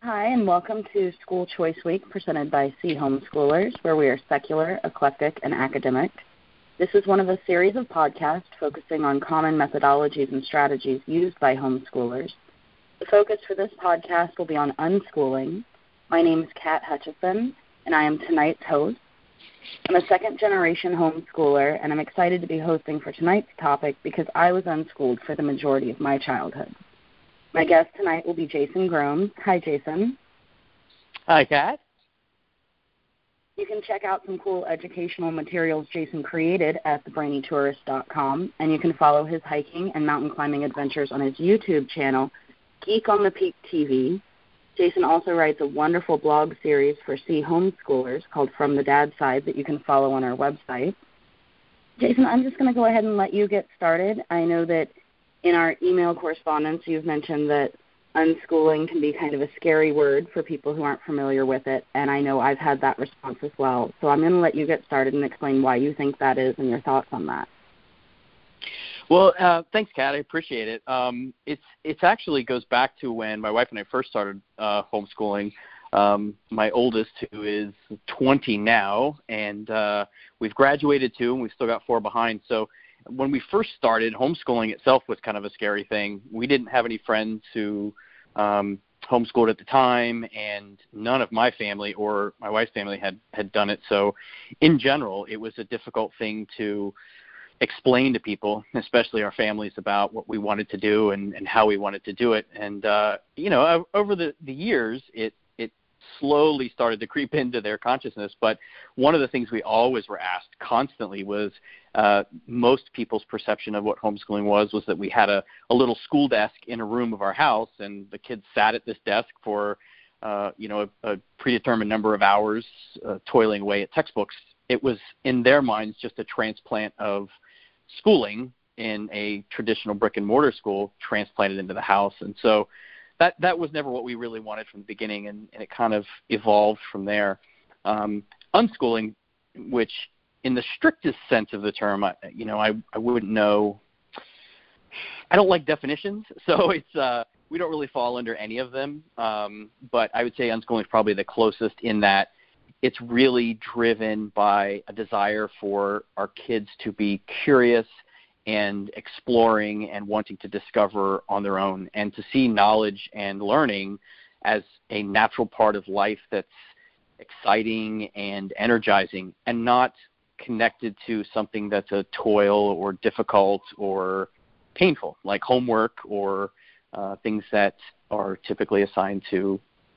Hi, and welcome to School Choice Week presented by C Homeschoolers, where we are secular, eclectic, and academic. This is one of a series of podcasts focusing on common methodologies and strategies used by homeschoolers. The focus for this podcast will be on unschooling. My name is Kat Hutchison, and I am tonight's host. I'm a second-generation homeschooler, and I'm excited to be hosting for tonight's topic because I was unschooled for the majority of my childhood. My guest tonight will be Jason Gromes. Hi, Jason. Hi, Kat. You can check out some cool educational materials Jason created at thebrainytourist.com, and you can follow his hiking and mountain climbing adventures on his YouTube channel, Geek on the Peak TV. Jason also writes a wonderful blog series for C Homeschoolers called From the Dad Side that you can follow on our website. Jason, I'm just going to go ahead and let you get started. I know that in our email correspondence, you've mentioned that unschooling can be kind of a scary word for people who aren't familiar with it, and I know I've had that response as well. So I'm going to let you get started and explain why you think that is and your thoughts on that. Well, thanks, Kat. I appreciate it. It actually goes back to when my wife and I first started homeschooling. My oldest, who is 20 now, and we've graduated too, and we've still got 4 behind. So when we first started, homeschooling itself was kind of a scary thing. We didn't have any friends who homeschooled at the time, and none of my family or my wife's family had done it. So in general, it was a difficult thing to explain to people, especially our families, about what we wanted to do and how we wanted to do it. And, over the years, it slowly started to creep into their consciousness. But one of the things we always were asked constantly was most people's perception of what homeschooling was that we had a little school desk in a room of our house, and the kids sat at this desk for, a predetermined number of hours toiling away at textbooks. It was, in their minds, just a transplant of schooling in a traditional brick-and-mortar school transplanted into the house. And so that was never what we really wanted from the beginning, and it kind of evolved from there. Unschooling, which in the strictest sense of the term, I wouldn't know. I don't like definitions, so it's we don't really fall under any of them. But I would say unschooling is probably the closest in that it's really driven by a desire for our kids to be curious and exploring and wanting to discover on their own, and to see knowledge and learning as a natural part of life that's exciting and energizing, and not connected to something that's a toil or difficult or painful, like homework or things that are typically assigned to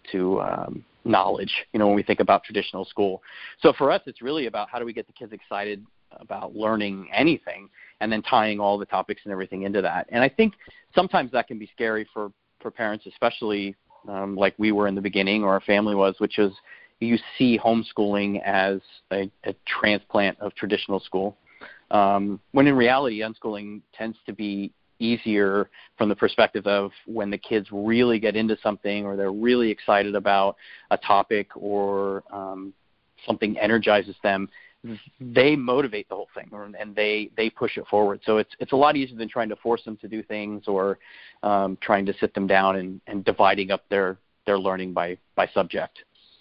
knowledge, when we think about traditional school. So for us, it's really about how do we get the kids excited about learning anything, and then tying all the topics and everything into that. And I think sometimes that can be scary for parents, especially like we were in the beginning, or our family was, which is you see homeschooling as a transplant of traditional school, when in reality unschooling tends to be easier from the perspective of when the kids really get into something, or they're really excited about a topic, or something energizes them, they motivate the whole thing, and they push it forward. So it's a lot easier than trying to force them to do things, or trying to sit them down and dividing up their learning by subject.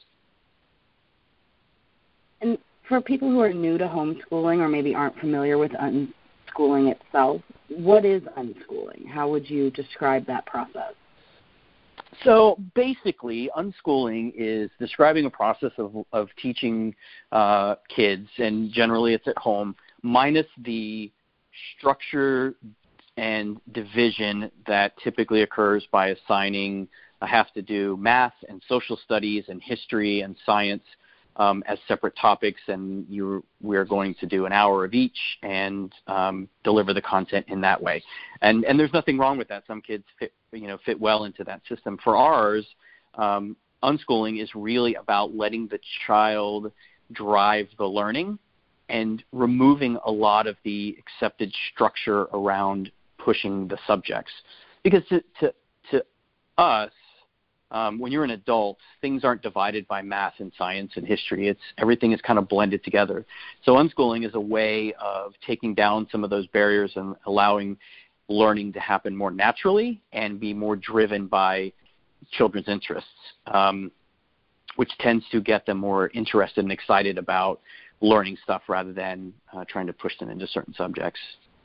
And for people who are new to homeschooling, or maybe aren't familiar with unschooling itself, what is unschooling? How would you describe that process? So basically, unschooling is describing a process of teaching kids, and generally it's at home, minus the structure and division that typically occurs by assigning a have to do math and social studies and history and science as separate topics, and we're going to do an hour of each and deliver the content in that way. And there's nothing wrong with that. Some kids fit well into that system. For ours, unschooling is really about letting the child drive the learning and removing a lot of the accepted structure around pushing the subjects. Because to us, when you're an adult, things aren't divided by math and science and history. Everything is kind of blended together. So unschooling is a way of taking down some of those barriers and allowing learning to happen more naturally and be more driven by children's interests, which tends to get them more interested and excited about learning stuff rather than trying to push them into certain subjects.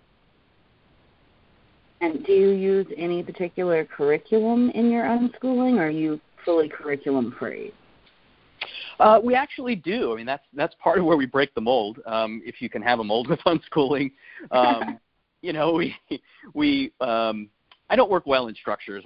And do you use any particular curriculum in your unschooling, or are you fully curriculum free? We actually do. I mean, that's part of where we break the mold, if you can have a mold with unschooling. You know, we I don't work well in structures.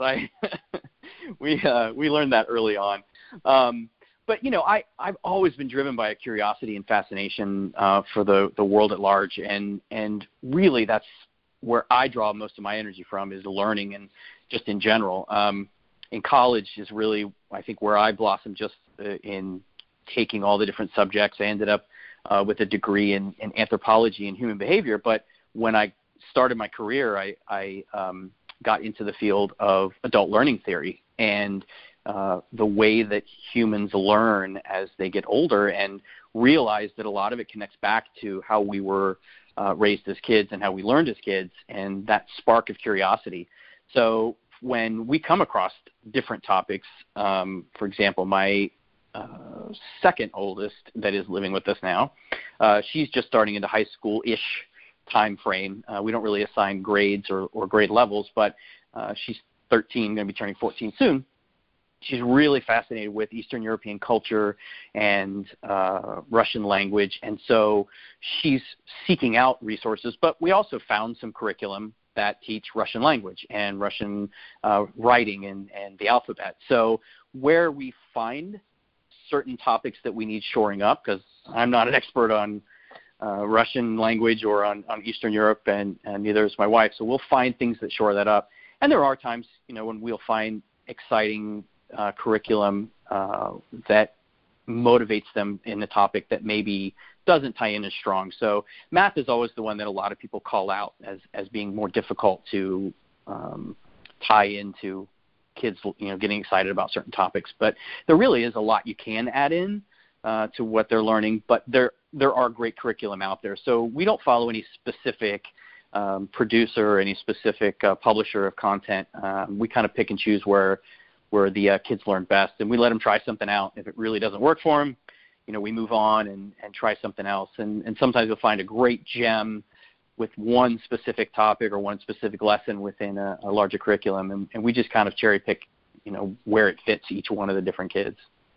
We learned that early on. But, you know, I've always been driven by a curiosity and fascination for the world at large, and really that's where I draw most of my energy from, is learning and just in general. In college is really, I think, where I blossomed, just in taking all the different subjects. I ended up with a degree in anthropology and human behavior, but when I started my career, I got into the field of adult learning theory and the way that humans learn as they get older, and realized that a lot of it connects back to how we were raised as kids and how we learned as kids, and that spark of curiosity. So when we come across different topics, for example, my second oldest that is living with us now, she's just starting into high school-ish time frame. We don't really assign grades or grade levels, but she's 13, going to be turning 14 soon. She's really fascinated with Eastern European culture and Russian language, and so she's seeking out resources. But we also found some curriculum that teach Russian language and Russian writing and the alphabet. So where we find certain topics that we need shoring up, because I'm not an expert on Russian language or on Eastern Europe, and neither is my wife, so we'll find things that shore that up. And there are times, you know, when we'll find exciting curriculum that motivates them in a topic that maybe doesn't tie in as strong. So math is always the one that a lot of people call out as being more difficult to tie into kids, you know, getting excited about certain topics. But there really is a lot you can add in to what they're learning, but there are great curriculum out there. So we don't follow any specific producer or any specific publisher of content. We kind of pick and choose where the kids learn best, and we let them try something out. If it really doesn't work for them, you know, we move on and try something else. And sometimes you'll find a great gem with one specific topic or one specific lesson within a larger curriculum, and we just kind of cherry pick, you know, where it fits each one of the different kids.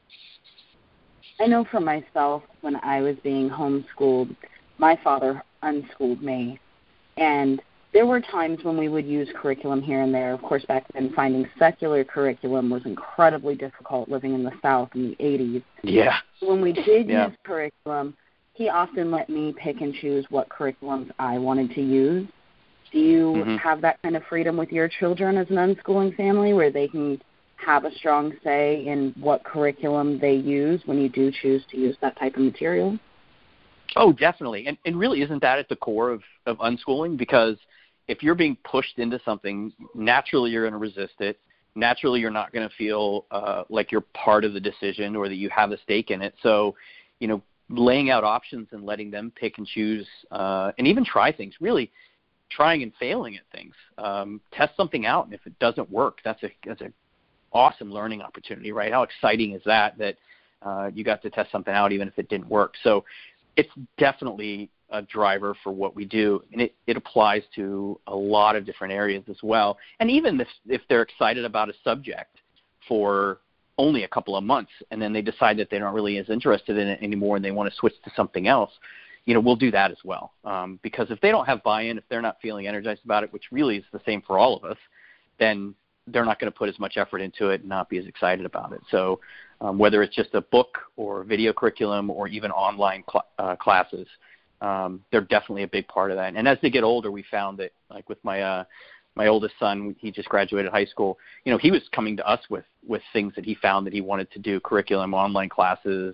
I know for myself, when I was being homeschooled, my father unschooled me, and there were times when we would use curriculum here and there. Of course, back then, finding secular curriculum was incredibly difficult living in the South in the 80s. Yeah. When we did use curriculum, he often let me pick and choose what curriculums I wanted to use. Do you have that kind of freedom with your children as an unschooling family, where they can have a strong say in what curriculum they use when you do choose to use that type of material? Oh, definitely. And really, isn't that at the core of unschooling? Because if you're being pushed into something, naturally you're going to resist it. Naturally, you're not going to feel like you're part of the decision or that you have a stake in it. So, you know, laying out options and letting them pick and choose and even try things, really trying and failing at things. Test something out, and if it doesn't work, that's a awesome learning opportunity, right? How exciting is that you got to test something out even if it didn't work? So it's definitely a driver for what we do, and it applies to a lot of different areas as well. And even if they're excited about a subject for only a couple of months, and then they decide that they're not really as interested in it anymore and they want to switch to something else, you know, we'll do that as well. Because if they don't have buy-in, if they're not feeling energized about it, which really is the same for all of us, then they're not going to put as much effort into it and not be as excited about it. So whether it's just a book or video curriculum or even online classes, they're definitely a big part of that. And as they get older, we found that, like with my oldest son, he just graduated high school, you know, he was coming to us with things that he found that he wanted to do, curriculum, online classes,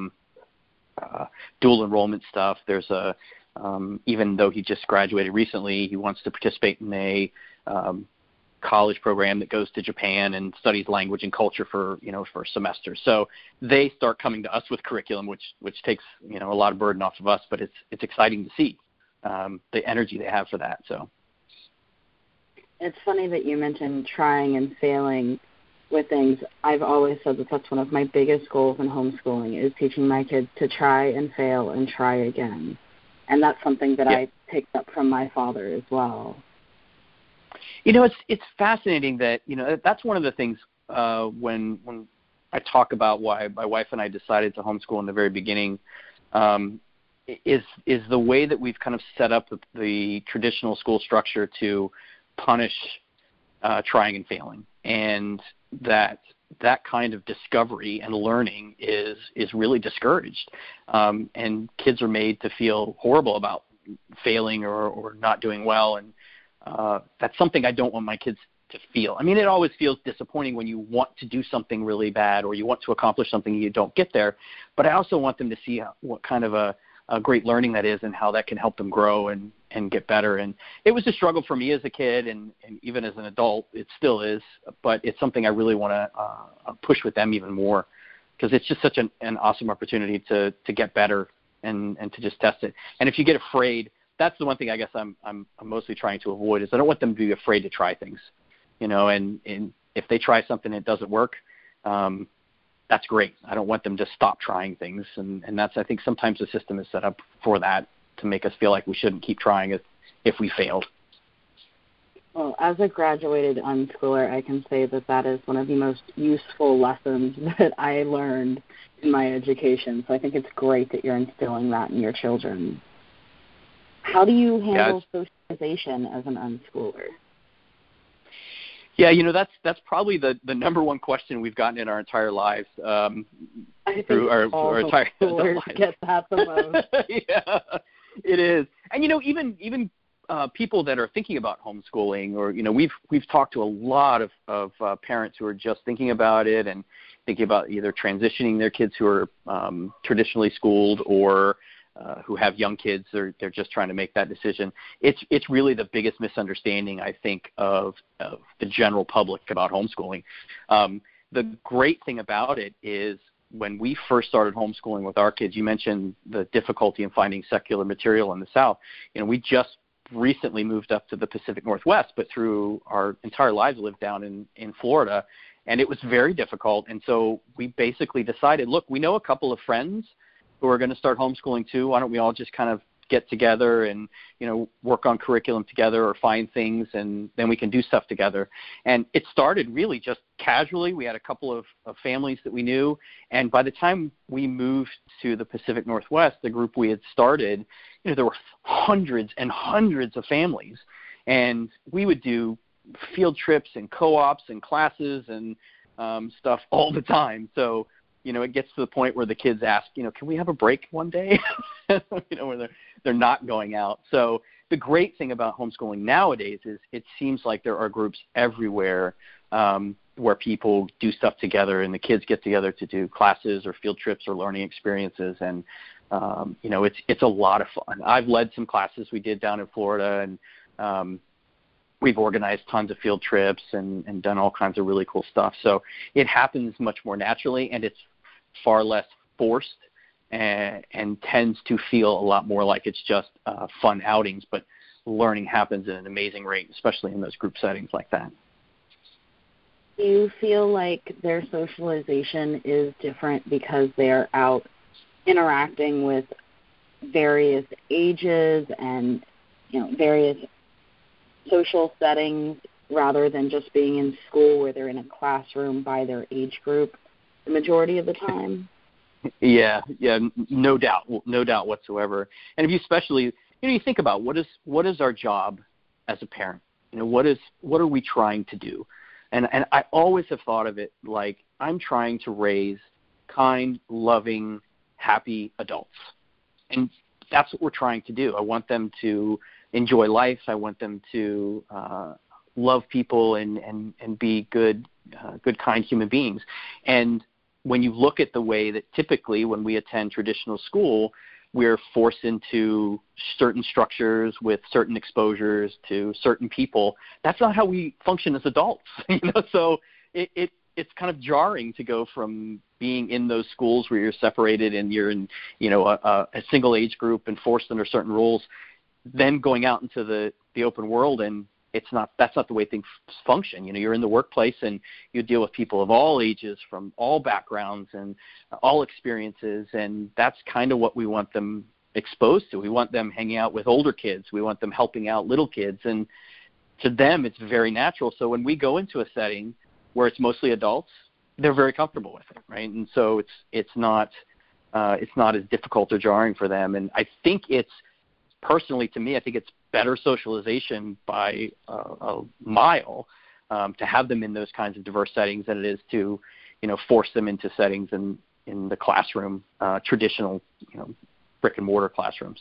dual enrollment stuff. There's even though he just graduated recently, he wants to participate in a college program that goes to Japan and studies language and culture for a semester. So they start coming to us with curriculum, which takes, you know, a lot of burden off of us, but it's exciting to see the energy they have for that. So it's funny that you mentioned trying and failing. with things, I've always said that that's one of my biggest goals in homeschooling is teaching my kids to try and fail and try again. And that's something that I picked up from my father as well. It's fascinating that, that's one of the things when I talk about why my wife and I decided to homeschool in the very beginning, is the way that we've kind of set up the traditional school structure to punish trying and failing, and that kind of discovery and learning is really discouraged, and kids are made to feel horrible about failing or not doing well, and that's something I don't want my kids to feel. I mean, it always feels disappointing when you want to do something really bad or you want to accomplish something and you don't get there, but I also want them to see what kind of a great learning that is and how that can help them grow and get better. And it was a struggle for me as a kid, and even as an adult, it still is, but it's something I really want to push with them even more, because it's just such an awesome opportunity to get better and to just test it. And if you get afraid, that's the one thing I guess I'm mostly trying to avoid, is I don't want them to be afraid to try things, and if they try something and it doesn't work, that's great. I don't want them to stop trying things, and that's, I think sometimes the system is set up for that, to make us feel like we shouldn't keep trying if we failed. Well, as a graduated unschooler, I can say that is one of the most useful lessons that I learned in my education. So I think it's great that you're instilling that in your children. How do you handle socialization as an unschooler? Yeah, that's probably the number one question we've gotten in our entire lives. I think through our entire lives. Get that the most. Yeah, it is. And even people that are thinking about homeschooling, or we've talked to a lot of parents who are just thinking about it and thinking about either transitioning their kids who are traditionally schooled or who have young kids. They're just trying to make that decision. It's really the biggest misunderstanding, I think, of the general public about homeschooling. The great thing about it is, when we first started homeschooling with our kids, you mentioned the difficulty in finding secular material in the South. We just recently moved up to the Pacific Northwest, but through our entire lives lived down in Florida, and it was very difficult. And so we basically decided, look, we know a couple of friends who are going to start homeschooling too. Why don't we all just kind of get together and, work on curriculum together or find things, and then we can do stuff together. And it started really just casually. We had a couple of families that we knew, and by the time we moved to the Pacific Northwest, the group we had started, there were hundreds and hundreds of families, and we would do field trips and co-ops and classes and stuff all the time. So it gets to the point where the kids ask, can we have a break one day? Where they're not going out. So the great thing about homeschooling nowadays is it seems like there are groups everywhere where people do stuff together, and the kids get together to do classes or field trips or learning experiences. And, it's a lot of fun. I've led some classes we did down in Florida, and we've organized tons of field trips and done all kinds of really cool stuff. So it happens much more naturally, and it's far less forced and tends to feel a lot more like it's just fun outings, but learning happens at an amazing rate, especially in those group settings like that. Do you feel like their socialization is different because they're out interacting with various ages and various social settings rather than just being in school where they're in a classroom by their age group the majority of the time? Yeah, no doubt whatsoever. And if you especially, you think about what is our job as a parent? What are we trying to do? And I always have thought of it like I'm trying to raise kind, loving, happy adults. And that's what we're trying to do. I want them to enjoy life. I want them to love people and be good, kind human beings. And when you look at the way that typically when we attend traditional school, we're forced into certain structures with certain exposures to certain people, that's not how we function as adults. So it's kind of jarring to go from being in those schools where you're separated and you're in, a single age group and forced under certain rules, then going out into the open world and that's not the way things function. You're in the workplace and you deal with people of all ages, from all backgrounds and all experiences, and that's kind of what we want them exposed to. We want them hanging out with older kids. We want them helping out little kids, and to them it's very natural. So when we go into a setting where it's mostly adults, they're very comfortable with it, right? And so it's not as difficult or jarring for them. And I think personally, to me, I think it's better socialization by a mile to have them in those kinds of diverse settings than it is to, force them into settings in the classroom, traditional, brick and mortar classrooms.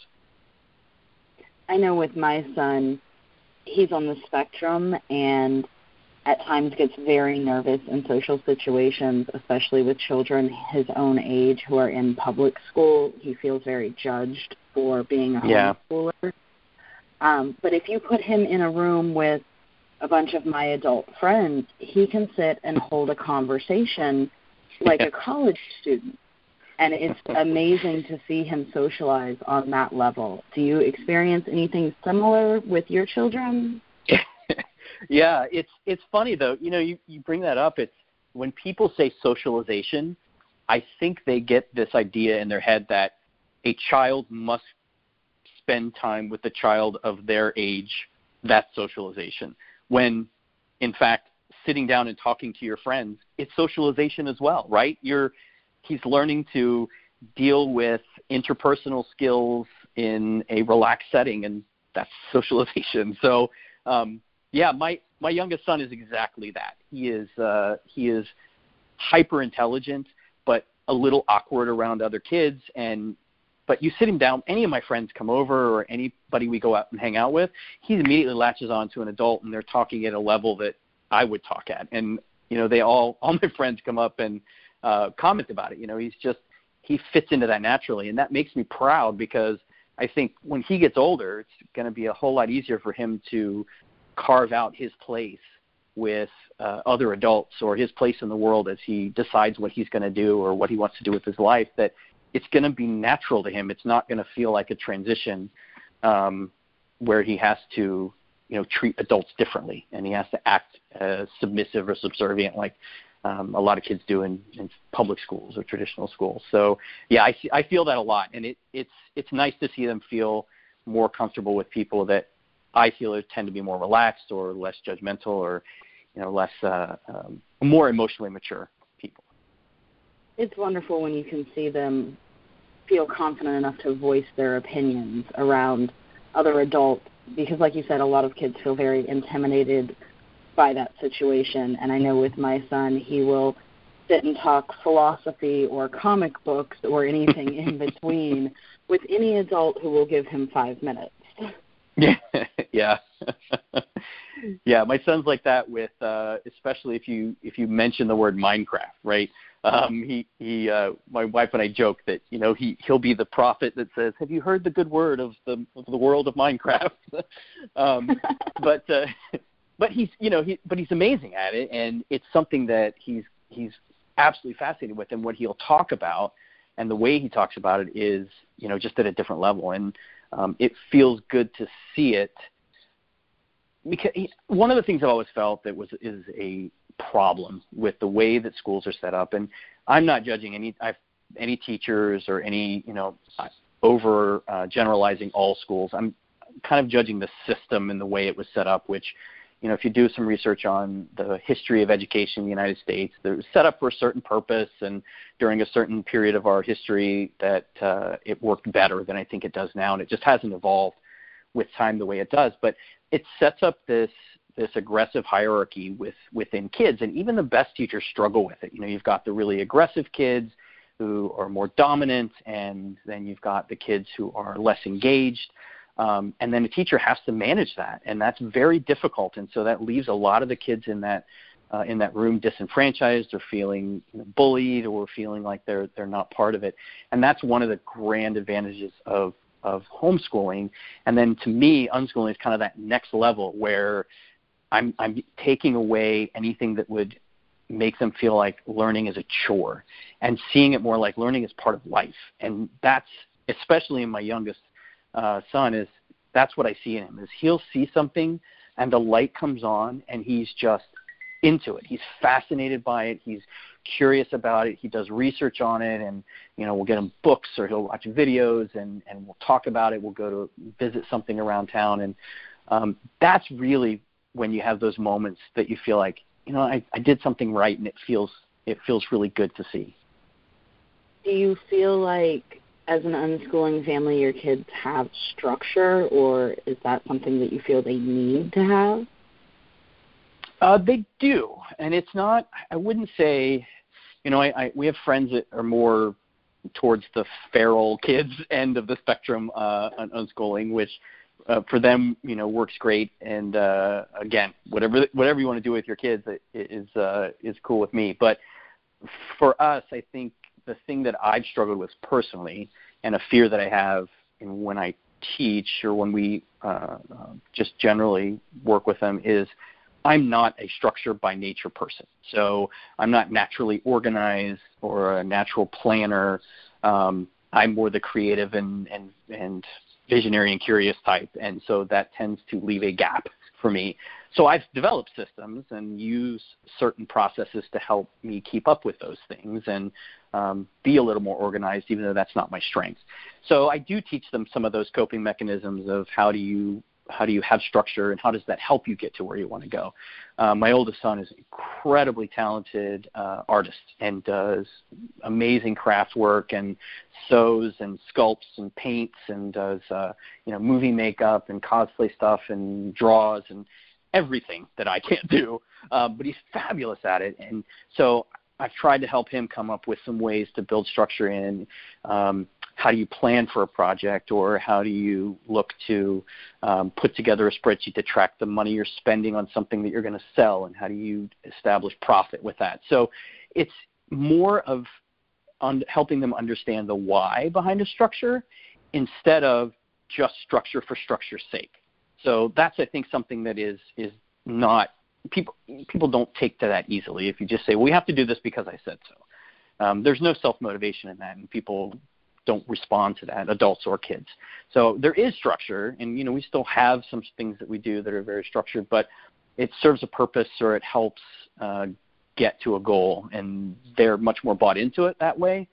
I know with my son, he's on the spectrum and at times gets very nervous in social situations, especially with children his own age who are in public school. He feels very judged for being a homeschooler. But if you put him in a room with a bunch of my adult friends, he can sit and hold a conversation like a college student. And it's amazing to see him socialize on that level. Do you experience anything similar with your children? Yeah, it's funny though. You bring that up. It's when people say socialization, I think they get this idea in their head that a child must spend time with a child of their age. That's socialization. When, in fact, sitting down and talking to your friends, it's socialization as well, right? He's learning to deal with interpersonal skills in a relaxed setting, and that's socialization. So, my youngest son is exactly that. He is hyper intelligent, but a little awkward around other kids. But you sit him down. Any of my friends come over, or anybody we go out and hang out with, he immediately latches on to an adult, and they're talking at a level that I would talk at. And all my friends come up and comment about it. He fits into that naturally, and that makes me proud, because I think when he gets older, it's going to be a whole lot easier for him to carve out his place with other adults, or his place in the world as he decides what he's going to do or what he wants to do with his life, that it's going to be natural to him. It's not going to feel like a transition where he has to, treat adults differently, and he has to act submissive or subservient like a lot of kids do in public schools or traditional schools. So, yeah, I feel that a lot, and it's nice to see them feel more comfortable with people that I feel tend to be more relaxed or less judgmental, or less more emotionally mature people. It's wonderful when you can see them feel confident enough to voice their opinions around other adults, because like you said, a lot of kids feel very intimidated by that situation. And I know with my son, he will sit and talk philosophy or comic books or anything in between with any adult who will give him 5 minutes. Yeah. Yeah, my son's like that with especially if you mention the word Minecraft, right? My wife and I joke that he'll be the prophet that says, "Have you heard the good word of the world of Minecraft?" But he's amazing at it, and it's something that he's absolutely fascinated with, and what he'll talk about and the way he talks about it is just at a different level, and it feels good to see it. Because one of the things I've always felt that is a problem with the way that schools are set up, and I'm not judging any teachers or any over generalizing all schools. I'm kind of judging the system and the way it was set up, which if you do some research on the history of education in the United States, it was set up for a certain purpose, and during a certain period of our history that it worked better than I think it does now, and it just hasn't evolved with time the way it does. But it sets up this aggressive hierarchy within kids, and even the best teachers struggle with it. You've got the really aggressive kids who are more dominant, and then you've got the kids who are less engaged. And then a teacher has to manage that, and that's very difficult. And so that leaves a lot of the kids in that room disenfranchised, or feeling bullied, or feeling like they're not part of it. And that's one of the grand advantages of homeschooling. And then to me, unschooling is kind of that next level where I'm taking away anything that would make them feel like learning is a chore, and seeing it more like learning is part of life. And that's, especially in my youngest son, that's what I see in him, is he'll see something and the light comes on, and he's just into it. He's fascinated by it. He's curious about it. He does research on it, and we'll get him books, or he'll watch videos, and we'll talk about it. We'll go to visit something around town, and that's really when you have those moments that you feel like, I did something right, and it feels really good to see. Do you feel like, as an unschooling family, your kids have structure, or is that something that you feel they need to have? They do, and it's not, I wouldn't say, we have friends that are more towards the feral kids end of the spectrum on unschooling, which for them, works great. And again, whatever you want to do with your kids is cool with me. But for us, I think the thing that I've struggled with personally, and a fear that I have when I teach or when we just generally work with them, is I'm not a structure by nature person. So I'm not naturally organized or a natural planner. I'm more the creative and visionary and curious type. And so that tends to leave a gap for me. So I've developed systems and use certain processes to help me keep up with those things and be a little more organized, even though that's not my strength. So I do teach them some of those coping mechanisms of how do you have structure, and how does that help you get to where you want to go. My oldest son is an incredibly talented artist and does amazing craft work and sews and sculpts and paints and does movie makeup and cosplay stuff and draws and everything that I can't do. But he's fabulous at it. And so I've tried to help him come up with some ways to build structure in how do you plan for a project, or how do you look to put together a spreadsheet to track the money you're spending on something that you're going to sell, and how do you establish profit with that. So it's more of helping them understand the why behind a structure instead of just structure for structure's sake. So that's, I think, something that is not – people don't take to that easily. If you just say, well, we have to do this because I said so. There's no self-motivation in that, and people – don't respond to that, adults or kids. So there is structure, and we still have some things that we do that are very structured, but it serves a purpose, or it helps get to a goal, and they're much more bought into it that way.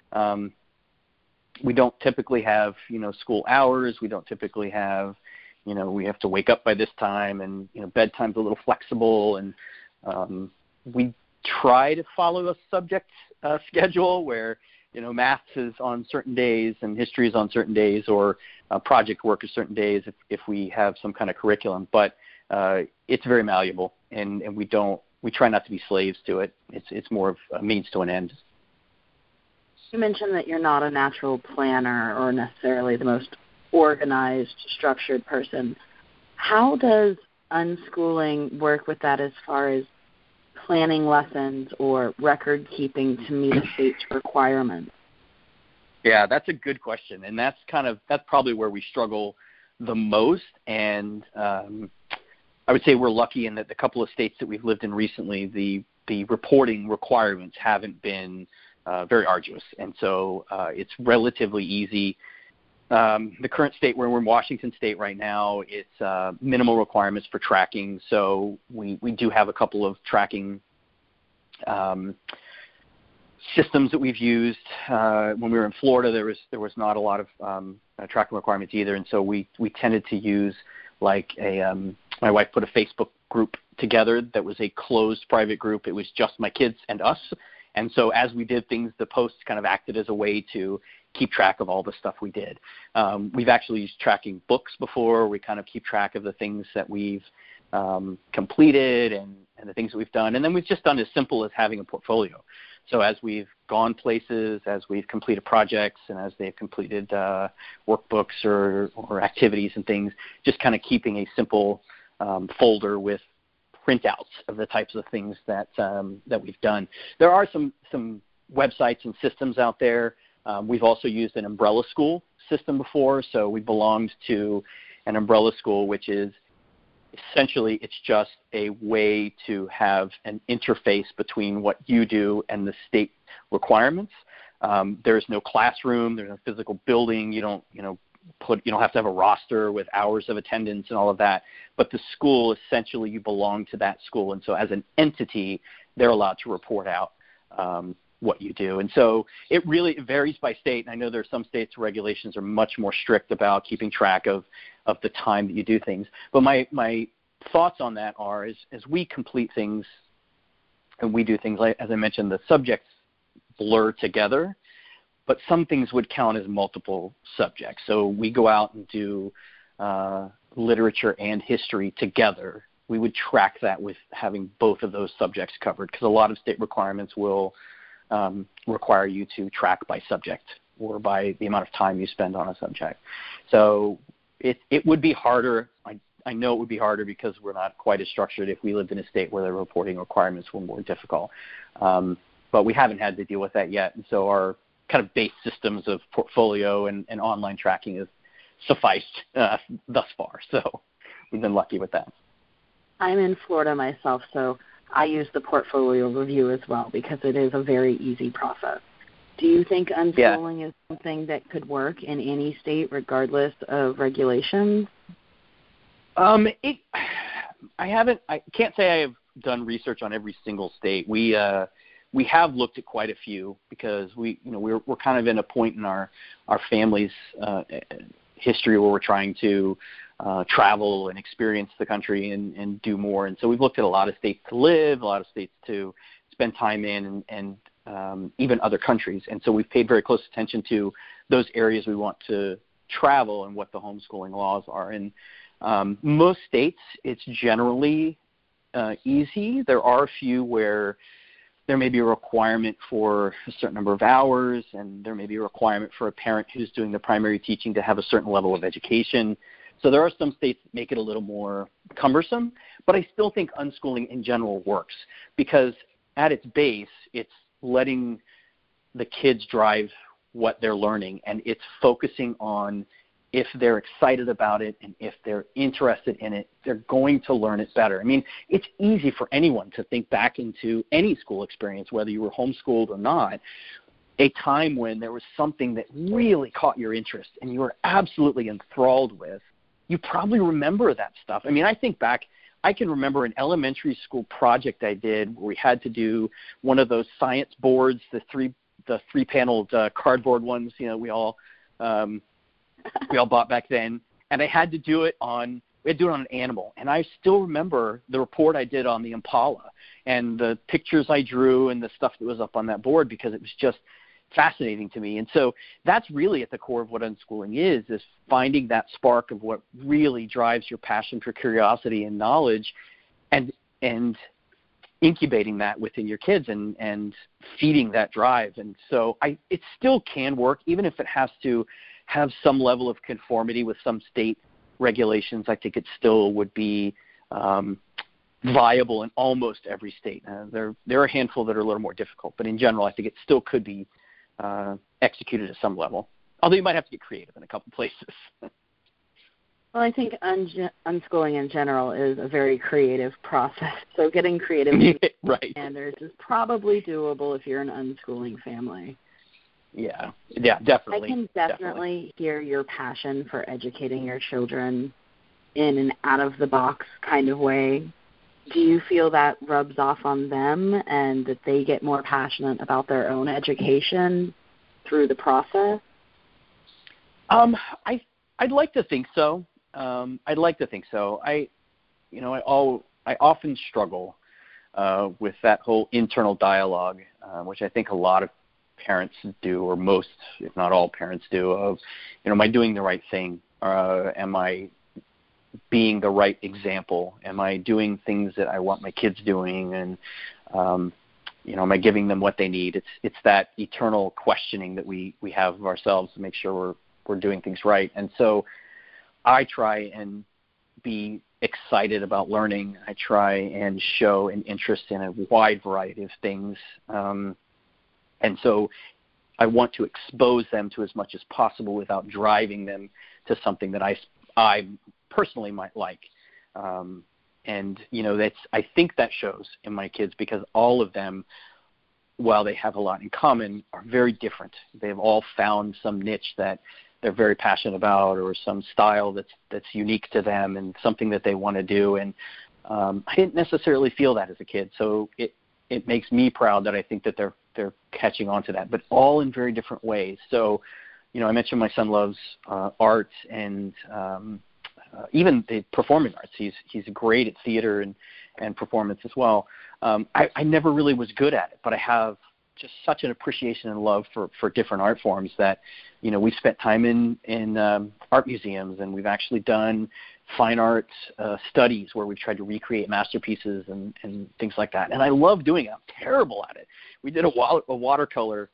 We don't typically have school hours. We don't typically have we have to wake up by this time, and bedtime's a little flexible, and we try to follow a subject schedule where math is on certain days and history is on certain days, or project work is certain days if we have some kind of curriculum. But it's very malleable, and we try not to be slaves to it. It's more of a means to an end. You mentioned that you're not a natural planner or necessarily the most organized, structured person. How does unschooling work with that as far as planning lessons or record keeping to meet a state's requirements? Yeah, that's a good question, and that's probably where we struggle the most. And I would say we're lucky in that the couple of states that we've lived in recently, the reporting requirements haven't been very arduous, and so it's relatively easy. The current state where we're in Washington State right now, it's minimal requirements for tracking. So we do have a couple of tracking systems that we've used. When we were in Florida, there was not a lot of tracking requirements either, and so we tended to use like my wife put a Facebook group together that was a closed private group. It was just my kids and us. And so as we did things, the posts kind of acted as a way to keep track of all the stuff we did. We've actually used tracking books before. We kind of keep track of the things that we've completed and the things that we've done. And then we've just done as simple as having a portfolio. So as we've gone places, as we've completed projects, and as they've completed workbooks or activities and things, just kind of keeping a simple folder with printouts of the types of things that we've done. There are some websites and systems out there. We've also used an umbrella school system before, so we belonged to an umbrella school, which is essentially it's just a way to have an interface between what you do and the state requirements. There's no classroom, there's no physical building. You don't have to have a roster with hours of attendance and all of that. But the school, essentially, you belong to that school. And so as an entity, they're allowed to report out what you do. And so it varies by state. And I know there are some states where regulations are much more strict about keeping track of the time that you do things. But my thoughts on that are, as we complete things and we do things, like, as I mentioned, the subjects blur together, but some things would count as multiple subjects. So we go out and do literature and history together. We would track that with having both of those subjects covered, because a lot of state requirements will require you to track by subject or by the amount of time you spend on a subject. So it would be harder. I know it would be harder because we're not quite as structured if we lived in a state where the reporting requirements were more difficult. But we haven't had to deal with that yet. And so our kind of base systems of portfolio and online tracking has sufficed thus far. So we've been lucky with that. I'm in Florida myself, so I use the portfolio review as well because it is a very easy process. Do you think unschooling is something that could work in any state regardless of regulations? I can't say I have done research on every single state. We have looked at quite a few because we're kind of in a point in our family's history where we're trying to travel and experience the country and do more. And so we've looked at a lot of states to live, a lot of states to spend time in, and even other countries. And so we've paid very close attention to those areas we want to travel and what the homeschooling laws are. And most states, it's generally easy. There are a few where there may be a requirement for a certain number of hours, and there may be a requirement for a parent who's doing the primary teaching to have a certain level of education. So there are some states that make it a little more cumbersome, but I still think unschooling in general works because at its base, it's letting the kids drive what they're learning, and it's focusing on if they're excited about it and if they're interested in it, they're going to learn it better. I mean, it's easy for anyone to think back into any school experience, whether you were homeschooled or not, a time when there was something that really caught your interest and you were absolutely enthralled with. You probably remember that stuff. I mean, I think back, I can remember an elementary school project I did where we had to do one of those science boards, the three-paneled cardboard ones, we all bought back then, and I had to do it on an animal. And I still remember the report I did on the impala and the pictures I drew and the stuff that was up on that board because it was just fascinating to me. And so that's really at the core of what unschooling is finding that spark of what really drives your passion for curiosity and knowledge and incubating that within your kids and feeding that drive. And so it still can work, even if it has to have some level of conformity with some state regulations. I think it still would be viable in almost every state. There are a handful that are a little more difficult, but in general, I think it still could be executed at some level, although you might have to get creative in a couple places. Well, I think unschooling in general is a very creative process, so getting creative with right. standards is probably doable if you're an unschooling family. Yeah, definitely. I can definitely hear your passion for educating your children in an out-of-the-box kind of way. Do you feel that rubs off on them and that they get more passionate about their own education through the process? I'd like to think so. I often struggle with that whole internal dialogue, which I think a lot of parents do, or most, if not all parents do, of, am I doing the right thing? Am I being the right example? Am I doing things that I want my kids doing? And, am I giving them what they need? It's that eternal questioning that we have of ourselves to make sure we're doing things right. And so I try and be excited about learning. I try and show an interest in a wide variety of things. And so I want to expose them to as much as possible without driving them to something that I personally might like. I think that shows in my kids because all of them, while they have a lot in common, are very different. They've all found some niche that they're very passionate about, or some style that's unique to them and something that they want to do. And I didn't necessarily feel that as a kid, so it makes me proud that I think that they're catching on to that, but all in very different ways. So, I mentioned my son loves art and even the performing arts. He's great at theater and performance as well. I never really was good at it, but I have just such an appreciation and love for different art forms that, we've spent time in art museums, and we've actually done fine arts studies where we've tried to recreate masterpieces and things like that. And I love doing it. I'm terrible at it. We did a watercolor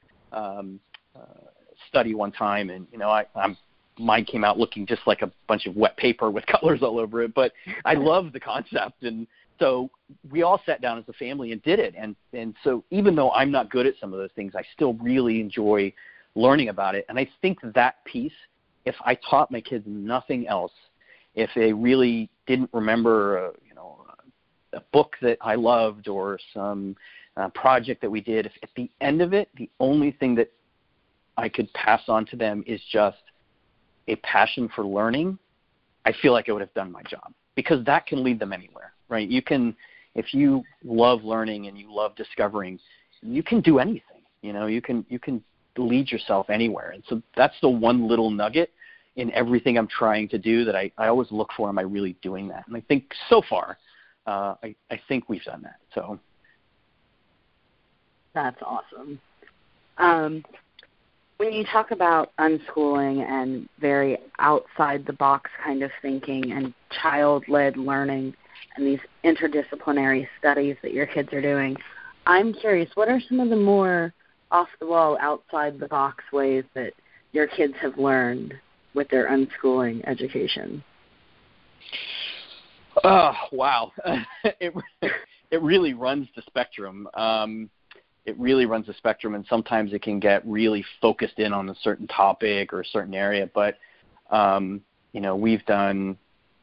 study one time, and, mine came out looking just like a bunch of wet paper with colors all over it, but I love the concept. And so we all sat down as a family and did it. And so even though I'm not good at some of those things, I still really enjoy learning about it. And I think that piece, if I taught my kids nothing else, if they really didn't remember, a book that I loved or some project that we did, if at the end of it, the only thing that I could pass on to them is just a passion for learning, I feel like I would have done my job, because that can lead them anywhere, right? You can, if you love learning and you love discovering, you can do anything. You can lead yourself anywhere. And so that's the one little nugget in everything I'm trying to do that I always look for. Am I really doing that? And I think so far, I think we've done that. So that's awesome. When you talk about unschooling and very outside-the-box kind of thinking and child-led learning and these interdisciplinary studies that your kids are doing, I'm curious, what are some of the more off-the-wall, outside-the-box ways that your kids have learned with their unschooling education? Oh, wow. It really runs the spectrum. It really runs the spectrum, and sometimes it can get really focused in on a certain topic or a certain area. But, we've done,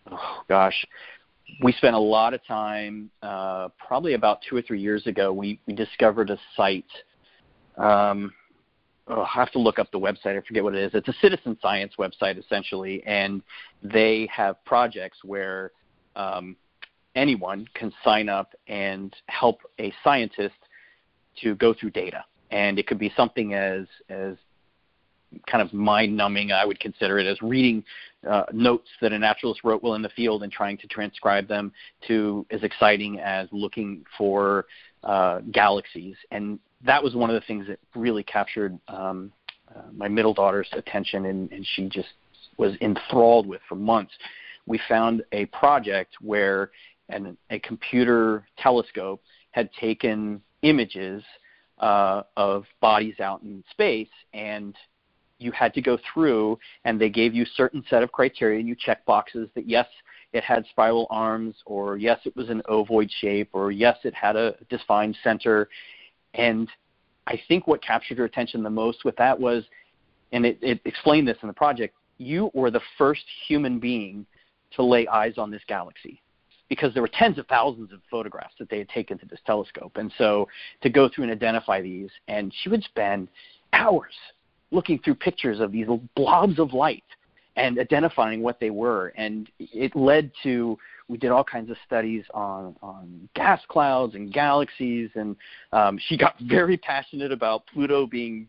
we spent a lot of time, probably about 2 or 3 years ago, we discovered a site. I have to look up the website. I forget what it is. It's a citizen science website, essentially, and they have projects where anyone can sign up and help a scientist to go through data. And it could be something as kind of mind-numbing, I would consider it, as reading notes that a naturalist wrote while in the field and trying to transcribe them, to as exciting as looking for galaxies. And that was one of the things that really captured my middle daughter's attention, and she just was enthralled with for months. We found a project where a computer telescope had taken images of bodies out in space, and you had to go through, and they gave you a certain set of criteria, and you check boxes that, yes, it had spiral arms, or yes, it was an ovoid shape, or yes, it had a defined center. And I think what captured her attention the most with that was, and it explained this in the project, you were the first human being to lay eyes on this galaxy, because there were tens of thousands of photographs that they had taken to this telescope. And so to go through and identify these, and she would spend hours looking through pictures of these blobs of light and identifying what they were. And it led to, we did all kinds of studies on gas clouds and galaxies, and she got very passionate about Pluto being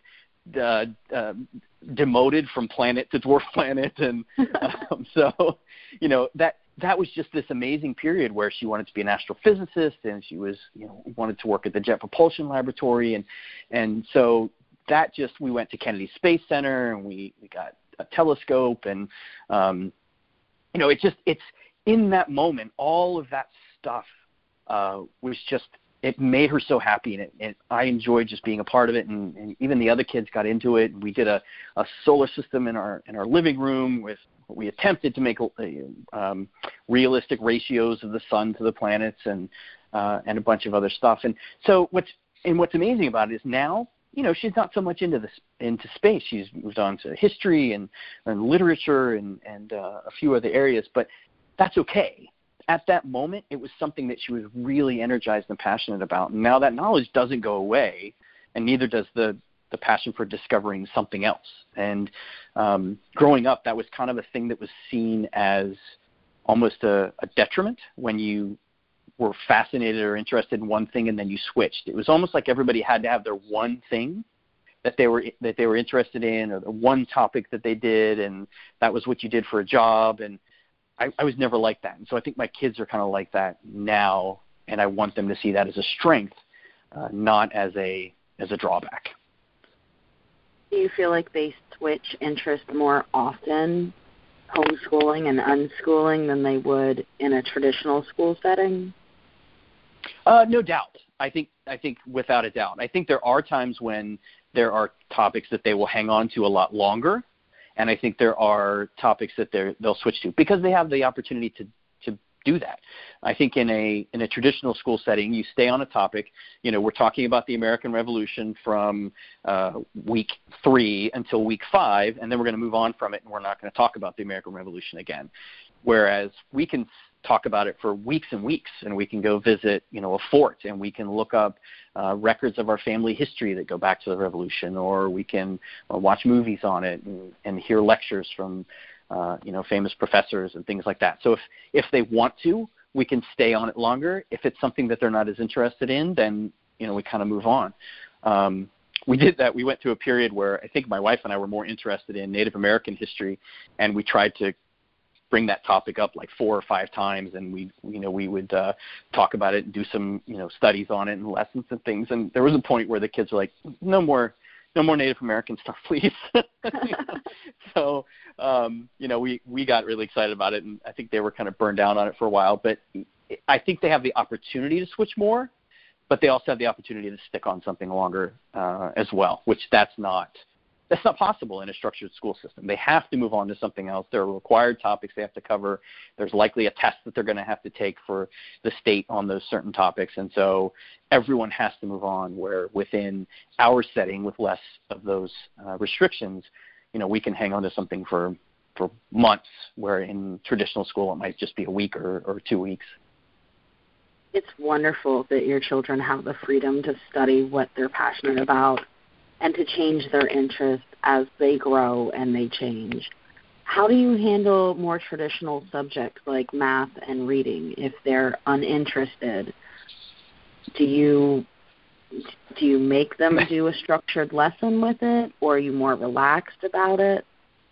demoted from planet to dwarf planet. And so, that was just this amazing period where she wanted to be an astrophysicist, and she was, wanted to work at the Jet Propulsion Laboratory. And so that just, we went to Kennedy Space Center, and we got a telescope, and, it's in that moment, all of that stuff was just, it made her so happy, and I enjoyed just being a part of it, and even the other kids got into it. We did a solar system in our living room with, we attempted to make realistic ratios of the sun to the planets, and a bunch of other stuff. And so what's amazing about it is now, she's not so much into space. She's moved on to history and literature and a few other areas, but that's okay. At that moment, it was something that she was really energized and passionate about. And now that knowledge doesn't go away, and neither does the the passion for discovering something else. And growing up, that was kind of a thing that was seen as almost a detriment when you were fascinated or interested in one thing and then you switched. It was almost like everybody had to have their one thing that they were interested in, or the one topic that they did, and that was what you did for a job. And I was never like that. And so I think my kids are kind of like that now, and I want them to see that as a strength, not as a drawback. Do you feel like they switch interest more often, homeschooling and unschooling, than they would in a traditional school setting? No doubt. I think without a doubt. I think there are times when there are topics that they will hang on to a lot longer, and I think there are topics that they'll switch to because they have the opportunity to do that. I think in a traditional school setting, you stay on a topic. We're talking about the American Revolution from week 3 until week 5, and then we're going to move on from it, and we're not going to talk about the American Revolution again. Whereas we can talk about it for weeks and weeks, and we can go visit, a fort, and we can look up records of our family history that go back to the Revolution, or we can watch movies on it and hear lectures from famous professors and things like that. So if they want to, we can stay on it longer. If it's something that they're not as interested in, then, we kind of move on. We did that. We went through a period where I think my wife and I were more interested in Native American history, and we tried to bring that topic up like 4 or 5 times, and we would talk about it and do some, studies on it and lessons and things. And there was a point where the kids were like, no more Native American stuff, please. So, we got really excited about it, and I think they were kind of burned down on it for a while. But I think they have the opportunity to switch more, but they also have the opportunity to stick on something longer as well, which that's not possible in a structured school system. They have to move on to something else. There are required topics they have to cover. There's likely a test that they're going to have to take for the state on those certain topics. And so everyone has to move on, where within our setting with less of those restrictions, we can hang on to something for months, where in traditional school it might just be a week or 2 weeks. It's wonderful that your children have the freedom to study what they're passionate about and to change their interests as they grow and they change. How do you handle more traditional subjects like math and reading if they're uninterested? Do you make them do a structured lesson with it, or are you more relaxed about it?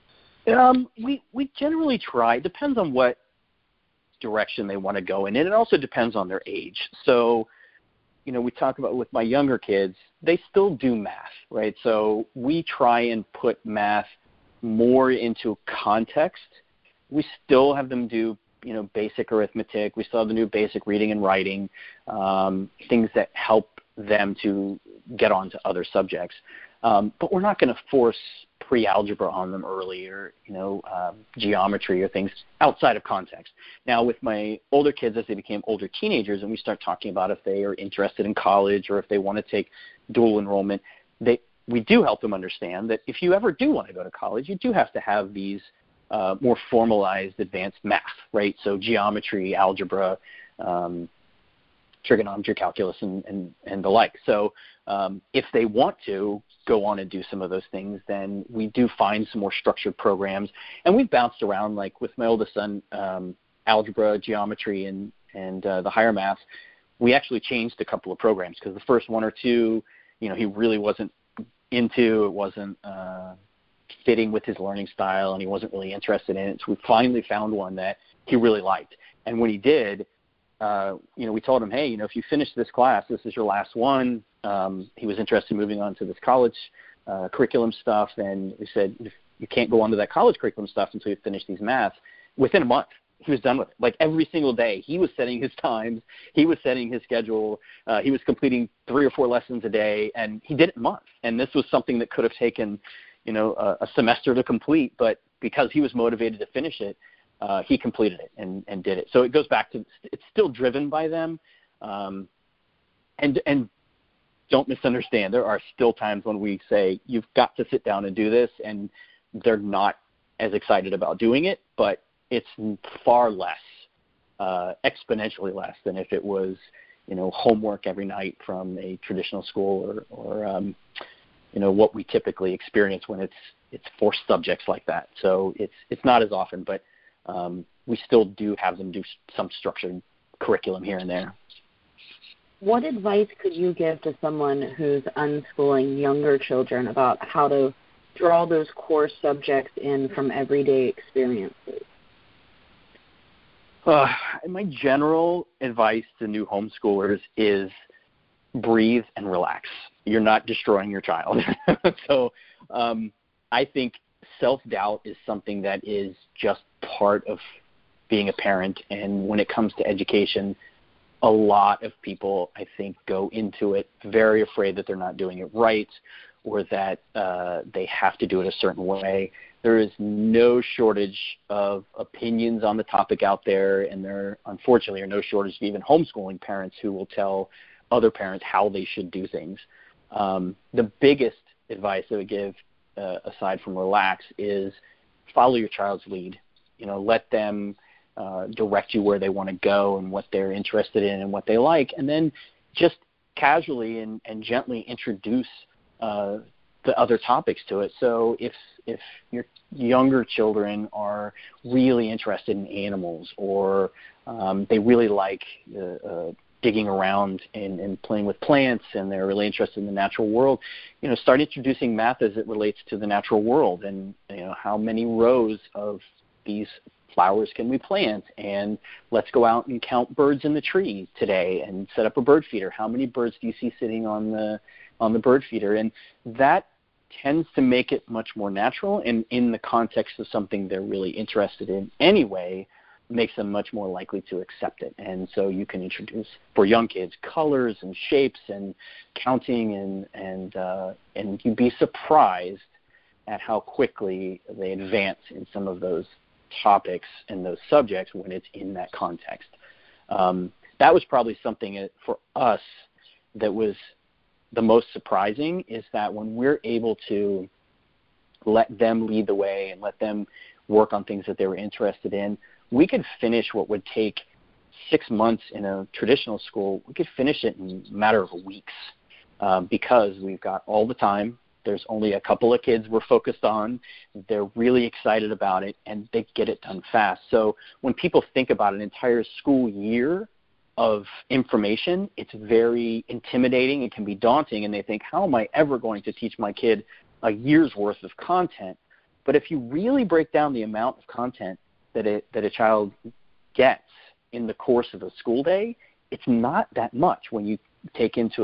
We generally try. It depends on what direction they want to go in, and it also depends on their age. So, we talk about with my younger kids, they still do math, right? So we try and put math more into context. We still have them do, basic arithmetic. We still have them do basic reading and writing, things that help them to get on to other subjects. But we're not going to force pre-algebra on them early, or geometry or things outside of context. Now, with my older kids, as they became older teenagers, and we start talking about if they are interested in college or if they want to take dual enrollment, we do help them understand that if you ever do want to go to college, you do have to have these more formalized advanced math, right? So geometry, algebra, trigonometry, calculus, and the like. So if they want to go on and do some of those things, then we do find some more structured programs. And we've bounced around, like with my oldest son, algebra, geometry, and the higher math. We actually changed a couple of programs because the first 1 or 2, he really wasn't into. It wasn't fitting with his learning style, and he wasn't really interested in it. So we finally found one that he really liked. And when he did, we told him, hey, if you finish this class, this is your last one. He was interested in moving on to this college curriculum stuff, and we said, you can't go on to that college curriculum stuff until you finish these maths. Within a month, he was done with it. Like every single day, he was setting his times, he was setting his schedule, he was completing 3 or 4 lessons a day, and he did it in a month. And this was something that could have taken, a semester to complete, but because he was motivated to finish it, he completed it and did it. So it goes back to, it's still driven by them. And don't misunderstand, there are still times when we say, you've got to sit down and do this, and they're not as excited about doing it, but it's far less, exponentially less than if it was, homework every night from a traditional school or what we typically experience when it's forced subjects like that. So it's not as often, but we still do have them do some structured curriculum here and there. What advice could you give to someone who's unschooling younger children about how to draw those core subjects in from everyday experiences? My general advice to new homeschoolers is breathe and relax. You're not destroying your child. So I think self-doubt is something that is just part of being a parent. And when it comes to education, a lot of people, I think, go into it very afraid that they're not doing it right or that they have to do it a certain way. There is no shortage of opinions on the topic out there, and there, unfortunately, are no shortage of even homeschooling parents who will tell other parents how they should do things. The biggest advice I would give, aside from relax, is follow your child's lead. Let them direct you where they want to go and what they're interested in and what they like, and then just casually and gently introduce the other topics to it. So if your younger children are really interested in animals, or they really like digging around and playing with plants, and they're really interested in the natural world, start introducing math as it relates to the natural world, and how many rows of these flowers can we plant, and let's go out and count birds in the tree today and set up a bird feeder. How many birds do you see sitting on the bird feeder? And that tends to make it much more natural, and in the context of something they're really interested in anyway, makes them much more likely to accept it. And so you can introduce, for young kids, colors and shapes and counting, and you'd be surprised at how quickly they advance in some of those topics and those subjects when it's in that context. That was probably something for us that was the most surprising, is that when we're able to let them lead the way and let them work on things that they were interested in, we could finish what would take 6 months in a traditional school. We could finish it in a matter of weeks because we've got all the time. There's only a couple of kids we're focused on. They're really excited about it, and they get it done fast. So when people think about an entire school year of information, it's very intimidating. It can be daunting, and they think, how am I ever going to teach my kid a year's worth of content? But if you really break down the amount of content that a child gets in the course of a school day, it's not that much when you take into